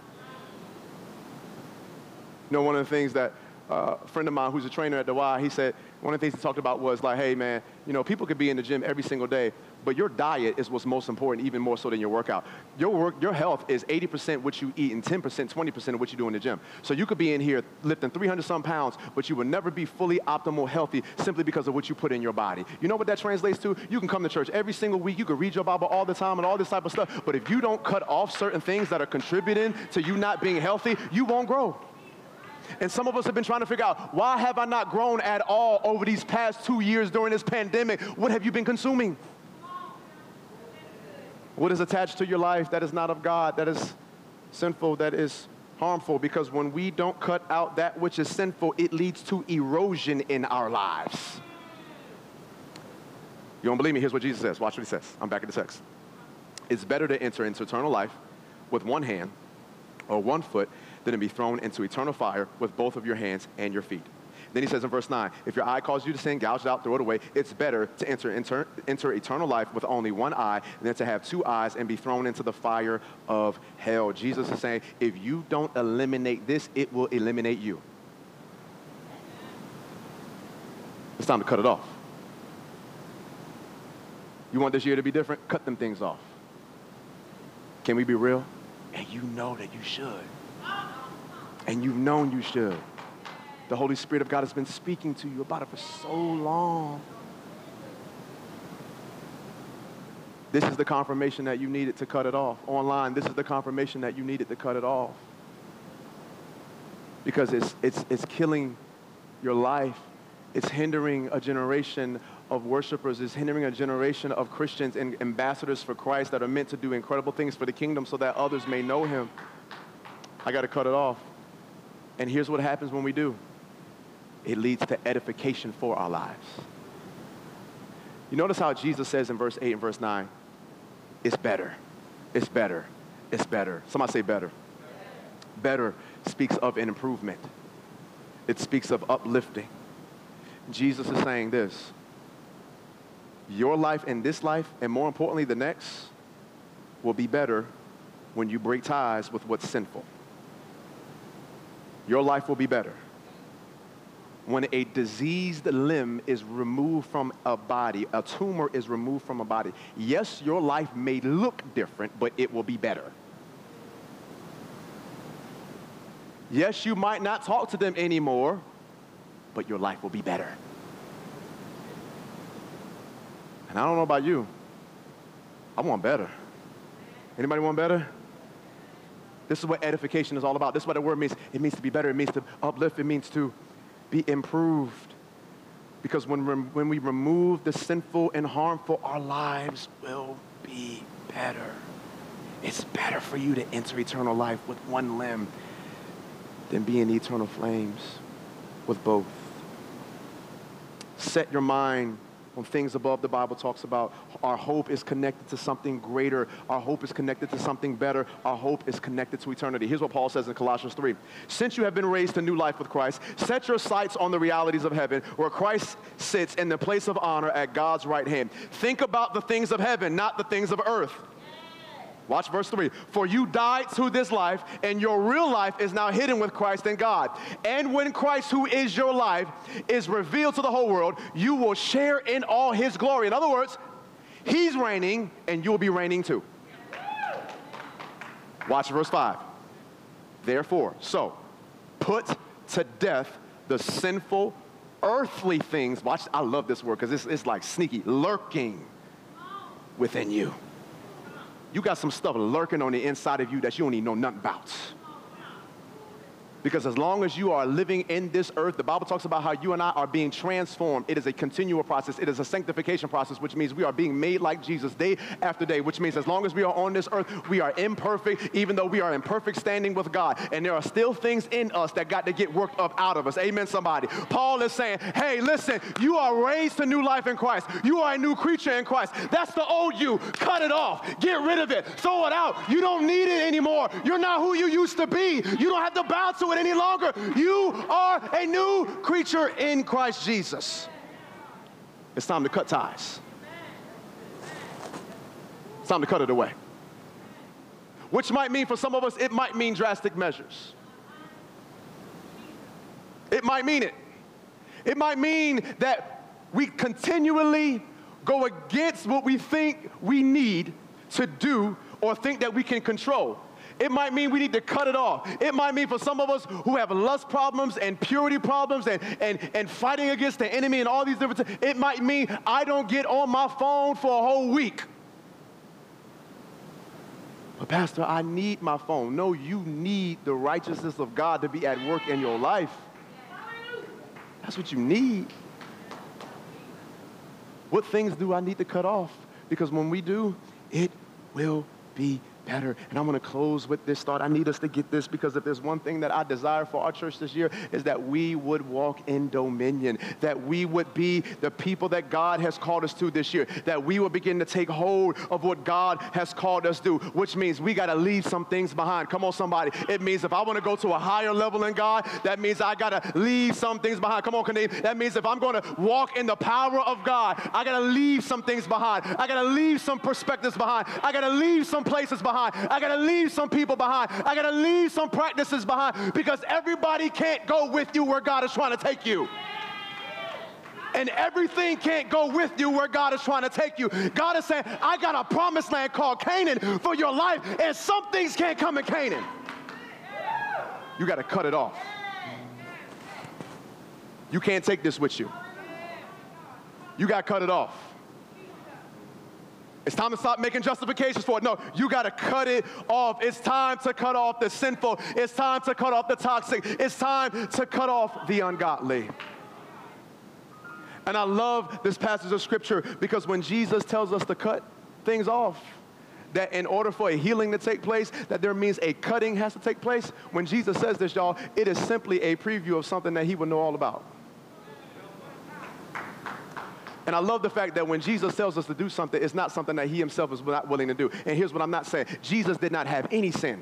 You know, one of the things that uh, a friend of mine who's a trainer at the Y, he said, one of the things he talked about was like, hey man, you know, people could be in the gym every single day, but your diet is what's most important, even more so than your workout. Your work, your health is eighty percent what you eat and ten percent, twenty percent of what you do in the gym. So you could be in here lifting three hundred some pounds, but you will never be fully optimal healthy simply because of what you put in your body. You know what that translates to? You can come to church every single week, you can read your Bible all the time and all this type of stuff, but if you don't cut off certain things that are contributing to you not being healthy, you won't grow. And some of us have been trying to figure out, why have I not grown at all over these past two years during this pandemic? What have you been consuming? What is attached to your life that is not of God, that is sinful, that is harmful? Because when we don't cut out that which is sinful, it leads to erosion in our lives. You don't believe me? Here's what Jesus says. Watch what he says. I'm back at the text. It's better to enter into eternal life with one hand or one foot than to be thrown into eternal fire with both of your hands and your feet. Then he says in verse nine, if your eye causes you to sin, gouge it out, throw it away. It's better to enter, enter, enter eternal life with only one eye than to have two eyes and be thrown into the fire of hell. Jesus is saying, if you don't eliminate this, it will eliminate you. It's time to cut it off. You want this year to be different? Cut them things off. Can we be real? And you know that you should. And you've known you should. The Holy Spirit of God has been speaking to you about it for so long. This is the confirmation that you needed to cut it off. Online, this is the confirmation that you needed to cut it off. Because it's, it's, it's killing your life. It's hindering a generation of worshipers. It's hindering a generation of Christians and ambassadors for Christ that are meant to do incredible things for the kingdom so that others may know him. I got to cut it off. And here's what happens when we do. It leads to edification for our lives. You notice how Jesus says in verse eight and verse nine, it's better, it's better, it's better. Somebody say better. Better speaks of an improvement. It speaks of uplifting. Jesus is saying this: your life and this life, and more importantly the next, will be better when you break ties with what's sinful. Your life will be better when a diseased limb is removed from a body, a tumor is removed from a body. Yes, your life may look different, but it will be better. Yes, you might not talk to them anymore, but your life will be better. And I don't know about you, I want better. Anybody want better? This is what edification is all about. This is what the word means. It means to be better. It means to uplift. It means to be improved. Because when, when we remove the sinful and harmful, our lives will be better. It's better for you to enter eternal life with one limb than be in eternal flames with both. Set your mind on things above. The Bible talks about our hope is connected to something greater. Our hope is connected to something better. Our hope is connected to eternity. Here's what Paul says in Colossians three. Since you have been raised to new life with Christ, set your sights on the realities of heaven, where Christ sits in the place of honor at God's right hand. Think about the things of heaven, not the things of earth. Watch verse three. For you died to this life, and your real life is now hidden with Christ in God. And when Christ, who is your life, is revealed to the whole world, you will share in all his glory. In other words, he's reigning, and you'll be reigning too. Watch verse five. Therefore, so, put to death the sinful, earthly things. Watch, I love this word because it's, it's like sneaky, lurking within you. You got some stuff lurking on the inside of you that you don't even know nothing about. Because as long as you are living in this earth, the Bible talks about how you and I are being transformed. It is a continual process. It is a sanctification process, which means we are being made like Jesus day after day, which means as long as we are on this earth, we are imperfect, even though we are in perfect standing with God. And there are still things in us that got to get worked up out of us. Amen, somebody. Paul is saying, hey, listen, you are raised to new life in Christ. You are a new creature in Christ. That's the old you. Cut it off. Get rid of it. Throw it out. You don't need it anymore. You're not who you used to be. You don't have to bow to it any longer. You are a new creature in Christ Jesus. It's time to cut ties. It's time to cut it away. Which might mean, for some of us, it might mean drastic measures. It might mean it. It might mean that we continually go against what we think we need to do or think that we can control. It might mean we need to cut it off. It might mean for some of us who have lust problems and purity problems and, and, and fighting against the enemy and all these different things, it might mean I don't get on my phone for a whole week. But Pastor, I need my phone. No, you need the righteousness of God to be at work in your life. That's what you need. What things do I need to cut off? Because when we do, it will be better. And I'm going to close with this thought. I need us to get this, because if there's one thing that I desire for our church this year, is that we would walk in dominion, that we would be the people that God has called us to this year, that we will begin to take hold of what God has called us to, which means we got to leave some things behind. Come on, somebody. It means if I want to go to a higher level in God, that means I got to leave some things behind. Come on, Canadian. That means if I'm going to walk in the power of God, I got to leave some things behind. I got to leave some perspectives behind. I got to leave some places behind. I got to leave some people behind. I got to leave some practices behind, because everybody can't go with you where God is trying to take you. And everything can't go with you where God is trying to take you. God is saying, I got a promised land called Canaan for your life, and some things can't come in Canaan. You got to cut it off. You can't take this with you. You got to cut it off. It's time to stop making justifications for it. No, you got to cut it off. It's time to cut off the sinful. It's time to cut off the toxic. It's time to cut off the ungodly. And I love this passage of Scripture, because when Jesus tells us to cut things off, that in order for a healing to take place, that there means a cutting has to take place? When Jesus says this, y'all, it is simply a preview of something that he would know all about. And I love the fact that when Jesus tells us to do something, it's not something that he himself is not willing to do. And here's what I'm not saying. Jesus did not have any sin.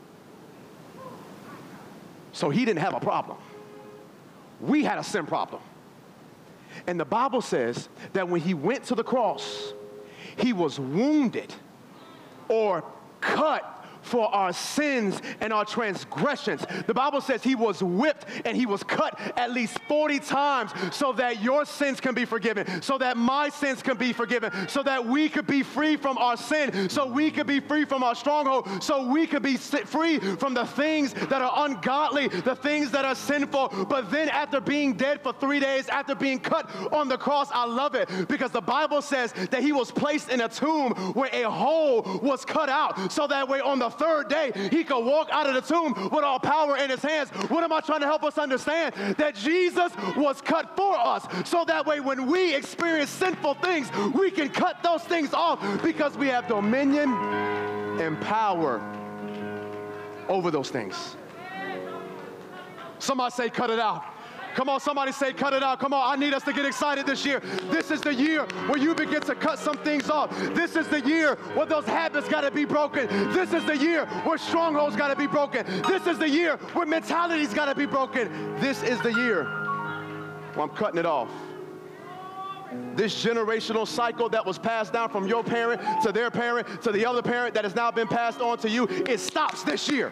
So he didn't have a problem. We had a sin problem. And the Bible says that when he went to the cross, he was wounded or cut for our sins and our transgressions. The Bible says he was whipped and he was cut at least forty times so that your sins can be forgiven, so that my sins can be forgiven, so that we could be free from our sin, so we could be free from our stronghold, so we could be free from the things that are ungodly, the things that are sinful. But then after being dead for three days, after being cut on the cross, I love it because the Bible says that he was placed in a tomb where a hole was cut out so that way on the third day he could walk out of the tomb with all power in his hands. What am I trying to help us understand? That Jesus was cut for us so that way when we experience sinful things, we can cut those things off because we have dominion and power over those things. Somebody say cut it out. Come on, somebody say cut it out. Come on, I need us to get excited this year. This is the year where you begin to cut some things off. This is the year where those habits got to be broken. This is the year where strongholds got to be broken. This is the year where mentalities got to be broken. This is the year where I'm cutting it off. This generational cycle that was passed down from your parent to their parent to the other parent that has now been passed on to you, it stops this year.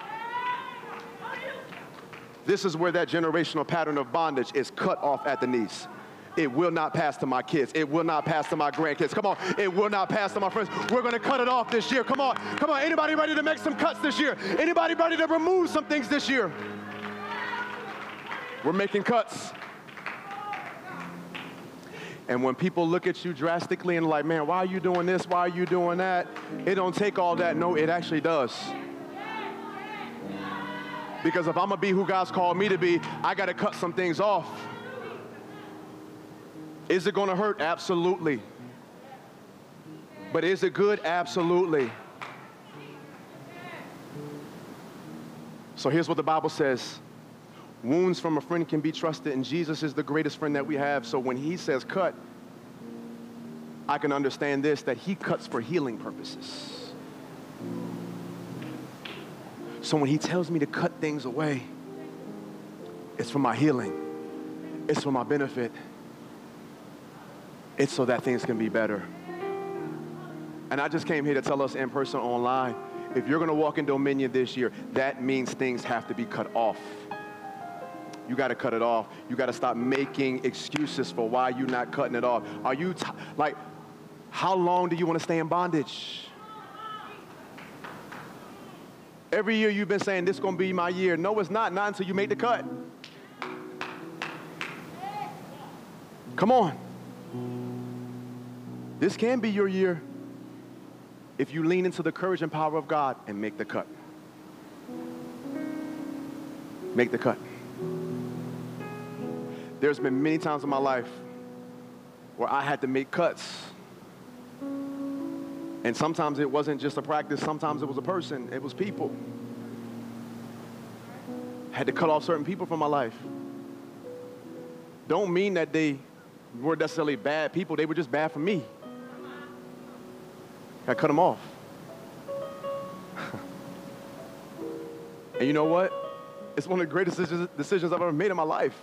This is where that generational pattern of bondage is cut off at the knees. It will not pass to my kids. It will not pass to my grandkids. Come on, it will not pass to my friends. We're going to cut it off this year. Come on, come on. Anybody ready to make some cuts this year? Anybody ready to remove some things this year? We're making cuts. And when people look at you drastically and like, man, why are you doing this? Why are you doing that? It don't take all that. No, it actually does. Because if I'm going to be who God's called me to be, I got to cut some things off. Is it going to hurt? Absolutely. But is it good? Absolutely. So here's what the Bible says. Wounds from a friend can be trusted, and Jesus is the greatest friend that we have. So when he says cut, I can understand this, that he cuts for healing purposes. So when he tells me to cut things away, it's for my healing. It's for my benefit. It's so that things can be better. And I just came here to tell us in person, online, if you're going to walk in dominion this year, that means things have to be cut off. You got to cut it off. You got to stop making excuses for why you're not cutting it off. Are you, t- like, how long do you want to stay in bondage? Every year you've been saying, this is going to be my year. No, it's not. Not until you make the cut. Come on. This can be your year if you lean into the courage and power of God and make the cut. Make the cut. There's been many times in my life where I had to make cuts. And sometimes it wasn't just a practice. Sometimes it was a person. It was people. I had to cut off certain people from my life. Don't mean that they were necessarily bad people. They were just bad for me. I cut them off. And you know what? It's one of the greatest decisions I've ever made in my life.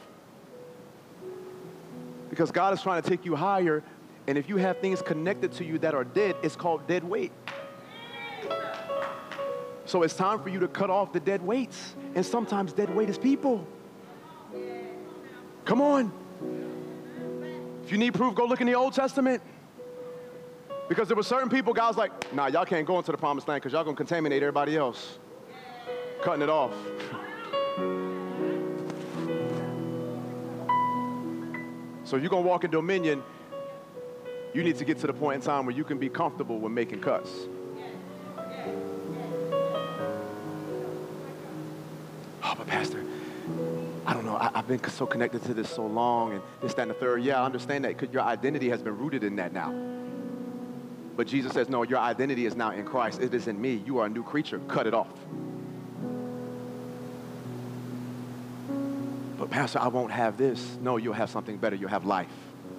Because God is trying to take you higher. And if you have things connected to you that are dead, it's called dead weight. So it's time for you to cut off the dead weights. And sometimes dead weight is people. Come on. If you need proof, go look in the Old Testament. Because there were certain people, God's like, nah, y'all can't go into the promised land because y'all going to contaminate everybody else. Cutting it off. So if you're going to walk in dominion, you need to get to the point in time where you can be comfortable with making cuts. Oh, but Pastor, I don't know. I, I've been so connected to this so long and this, that, and the third. Yeah, I understand that because your identity has been rooted in that now. But Jesus says, no, your identity is now in Christ. It is in me. You are a new creature. Cut it off. But Pastor, I won't have this. No, you'll have something better. You'll have life.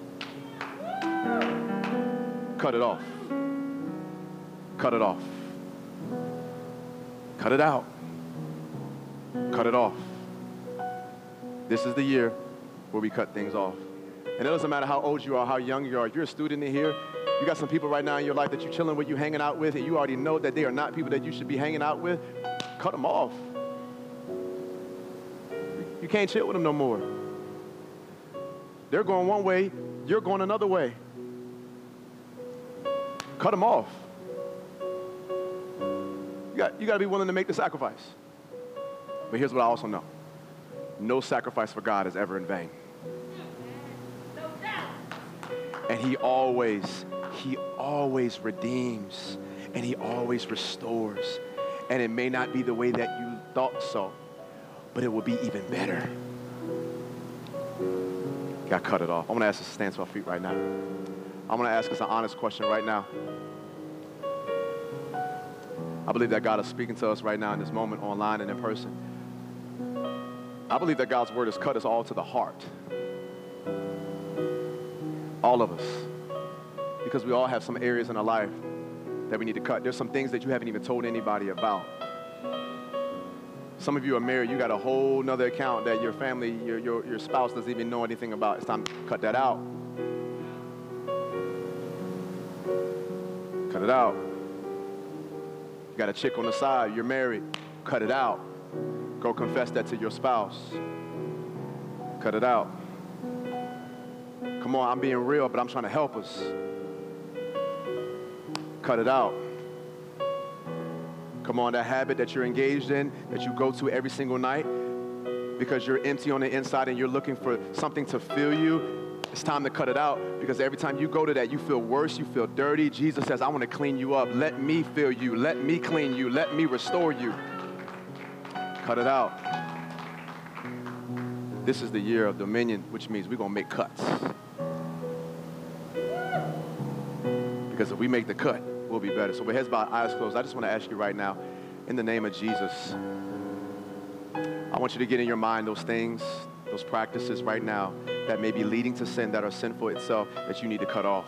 Cut it off. Cut it off. Cut it out. Cut it off. This is the year where we cut things off. And it doesn't matter how old you are, how young you are. If you're a student in here, you got some people right now in your life that you're chilling with, you're hanging out with, and you already know that they are not people that you should be hanging out with. Cut them off. You can't chill with them no more. They're going one way, you're going another way. Cut them off. You got, you got to be willing to make the sacrifice. But here's what I also know. No sacrifice for God is ever in vain. And he always, he always redeems, and he always restores. And it may not be the way that you thought so, but it will be even better. Got to cut it off. I'm going to ask us to stand to our feet right now. I'm going to ask us an honest question right now. I believe that God is speaking to us right now in this moment, online and in person. I believe that God's word has cut us all to the heart. All of us. Because we all have some areas in our life that we need to cut. There's some things that you haven't even told anybody about. Some of you are married. You got a whole nother account that your family, your, your, your spouse doesn't even know anything about. It's time to cut that out. Cut it out. You got a chick on the side. You're married. Cut it out. Go confess that to your spouse. Cut it out. Come on, I'm being real, but I'm trying to help us. Cut it out. Come on, that habit that you're engaged in, that you go to every single night because you're empty on the inside and you're looking for something to fill you, it's time to cut it out, because every time you go to that, you feel worse, you feel dirty. Jesus says, I want to clean you up. Let me fill you. Let me clean you. Let me restore you. Cut it out. This is the year of dominion, which means we're going to make cuts. Because if we make the cut, we'll be better. So with heads bowed, eyes closed, I just want to ask you right now, in the name of Jesus, I want you to get in your mind those things, those practices right now that may be leading to sin, that are sinful itself, that you need to cut off.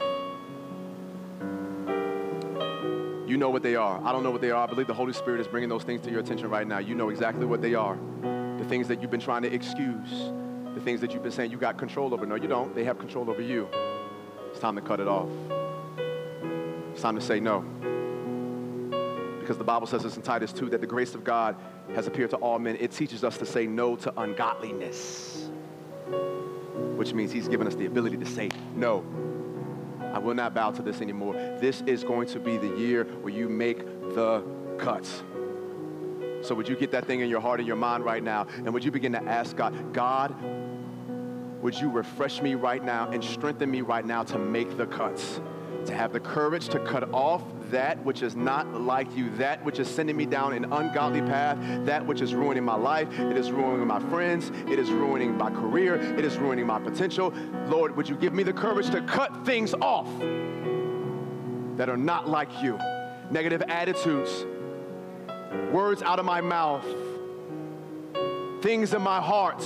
You know what they are. I don't know what they are. I believe the Holy Spirit is bringing those things to your attention right now. You know exactly what they are. The things that you've been trying to excuse, the things that you've been saying you got control over. No, you don't. They have control over you. It's time to cut it off. It's time to say no. Because the Bible says this in Titus two, that the grace of God has appeared to all men. It teaches us to say no to ungodliness, which means he's given us the ability to say no. I will not bow to this anymore. This is going to be the year where you make the cuts. So would you get that thing in your heart and your mind right now, and would you begin to ask God, God, would you refresh me right now and strengthen me right now to make the cuts? To have the courage to cut off that which is not like you, that which is sending me down an ungodly path, that which is ruining my life, it is ruining my friends, it is ruining my career, it is ruining my potential. Lord, would you give me the courage to cut things off that are not like you? Negative attitudes, words out of my mouth, things in my heart.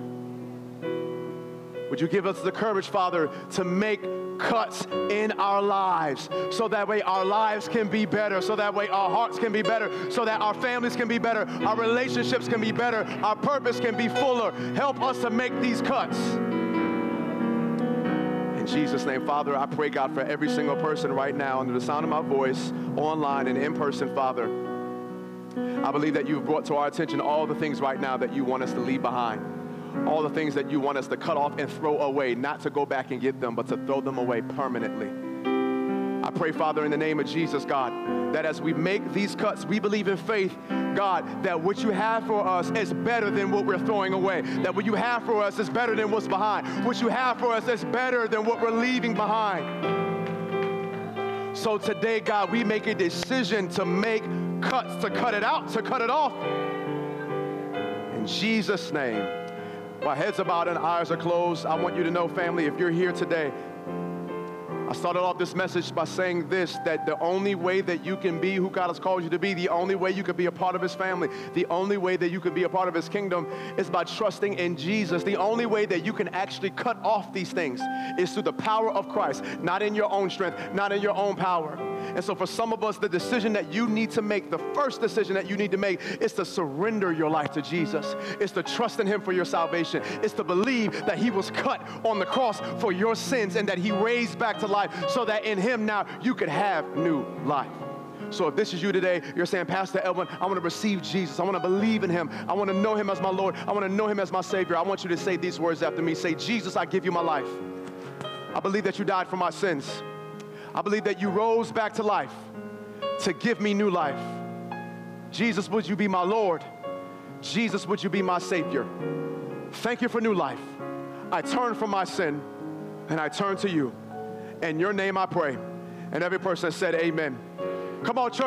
Would you give us the courage, Father, to make cuts in our lives, so that way our lives can be better, so that way our hearts can be better, so that our families can be better, our relationships can be better, our purpose can be fuller. Help us to make these cuts. In Jesus' name, Father, I pray, God, for every single person right now under the sound of my voice, online and in person, Father. I believe that you've brought to our attention all the things right now that you want us to leave behind. All the things that you want us to cut off and throw away, not to go back and get them, but to throw them away permanently. I pray, Father, in the name of Jesus, God, that as we make these cuts, we believe in faith, God, that what you have for us is better than what we're throwing away, that what you have for us is better than what's behind. What you have for us is better than what we're leaving behind. So today, God, we make a decision to make cuts, to cut it out, to cut it off. In Jesus' name. While heads are bowed and eyes are closed, I want you to know, family, if you're here today I started off this message by saying this, that the only way that you can be who God has called you to be, the only way you can be a part of his family, the only way that you can be a part of his kingdom is by trusting in Jesus. The only way that you can actually cut off these things is through the power of Christ, not in your own strength, not in your own power. And so for some of us, the decision that you need to make, the first decision that you need to make is to surrender your life to Jesus. It's to trust in him for your salvation. It's to believe that he was cut on the cross for your sins and that he raised back to life so that in him now you could have new life. So if this is you today, you're saying, Pastor Elvin, I want to receive Jesus. I want to believe in him. I want to know him as my Lord. I want to know him as my Savior. I want you to say these words after me. Say, Jesus, I give you my life. I believe that you died for my sins. I believe that you rose back to life to give me new life. Jesus, would you be my Lord? Jesus, would you be my Savior? Thank you for new life. I turn from my sin and I turn to you. In your name I pray. And every person said amen. Come on, church.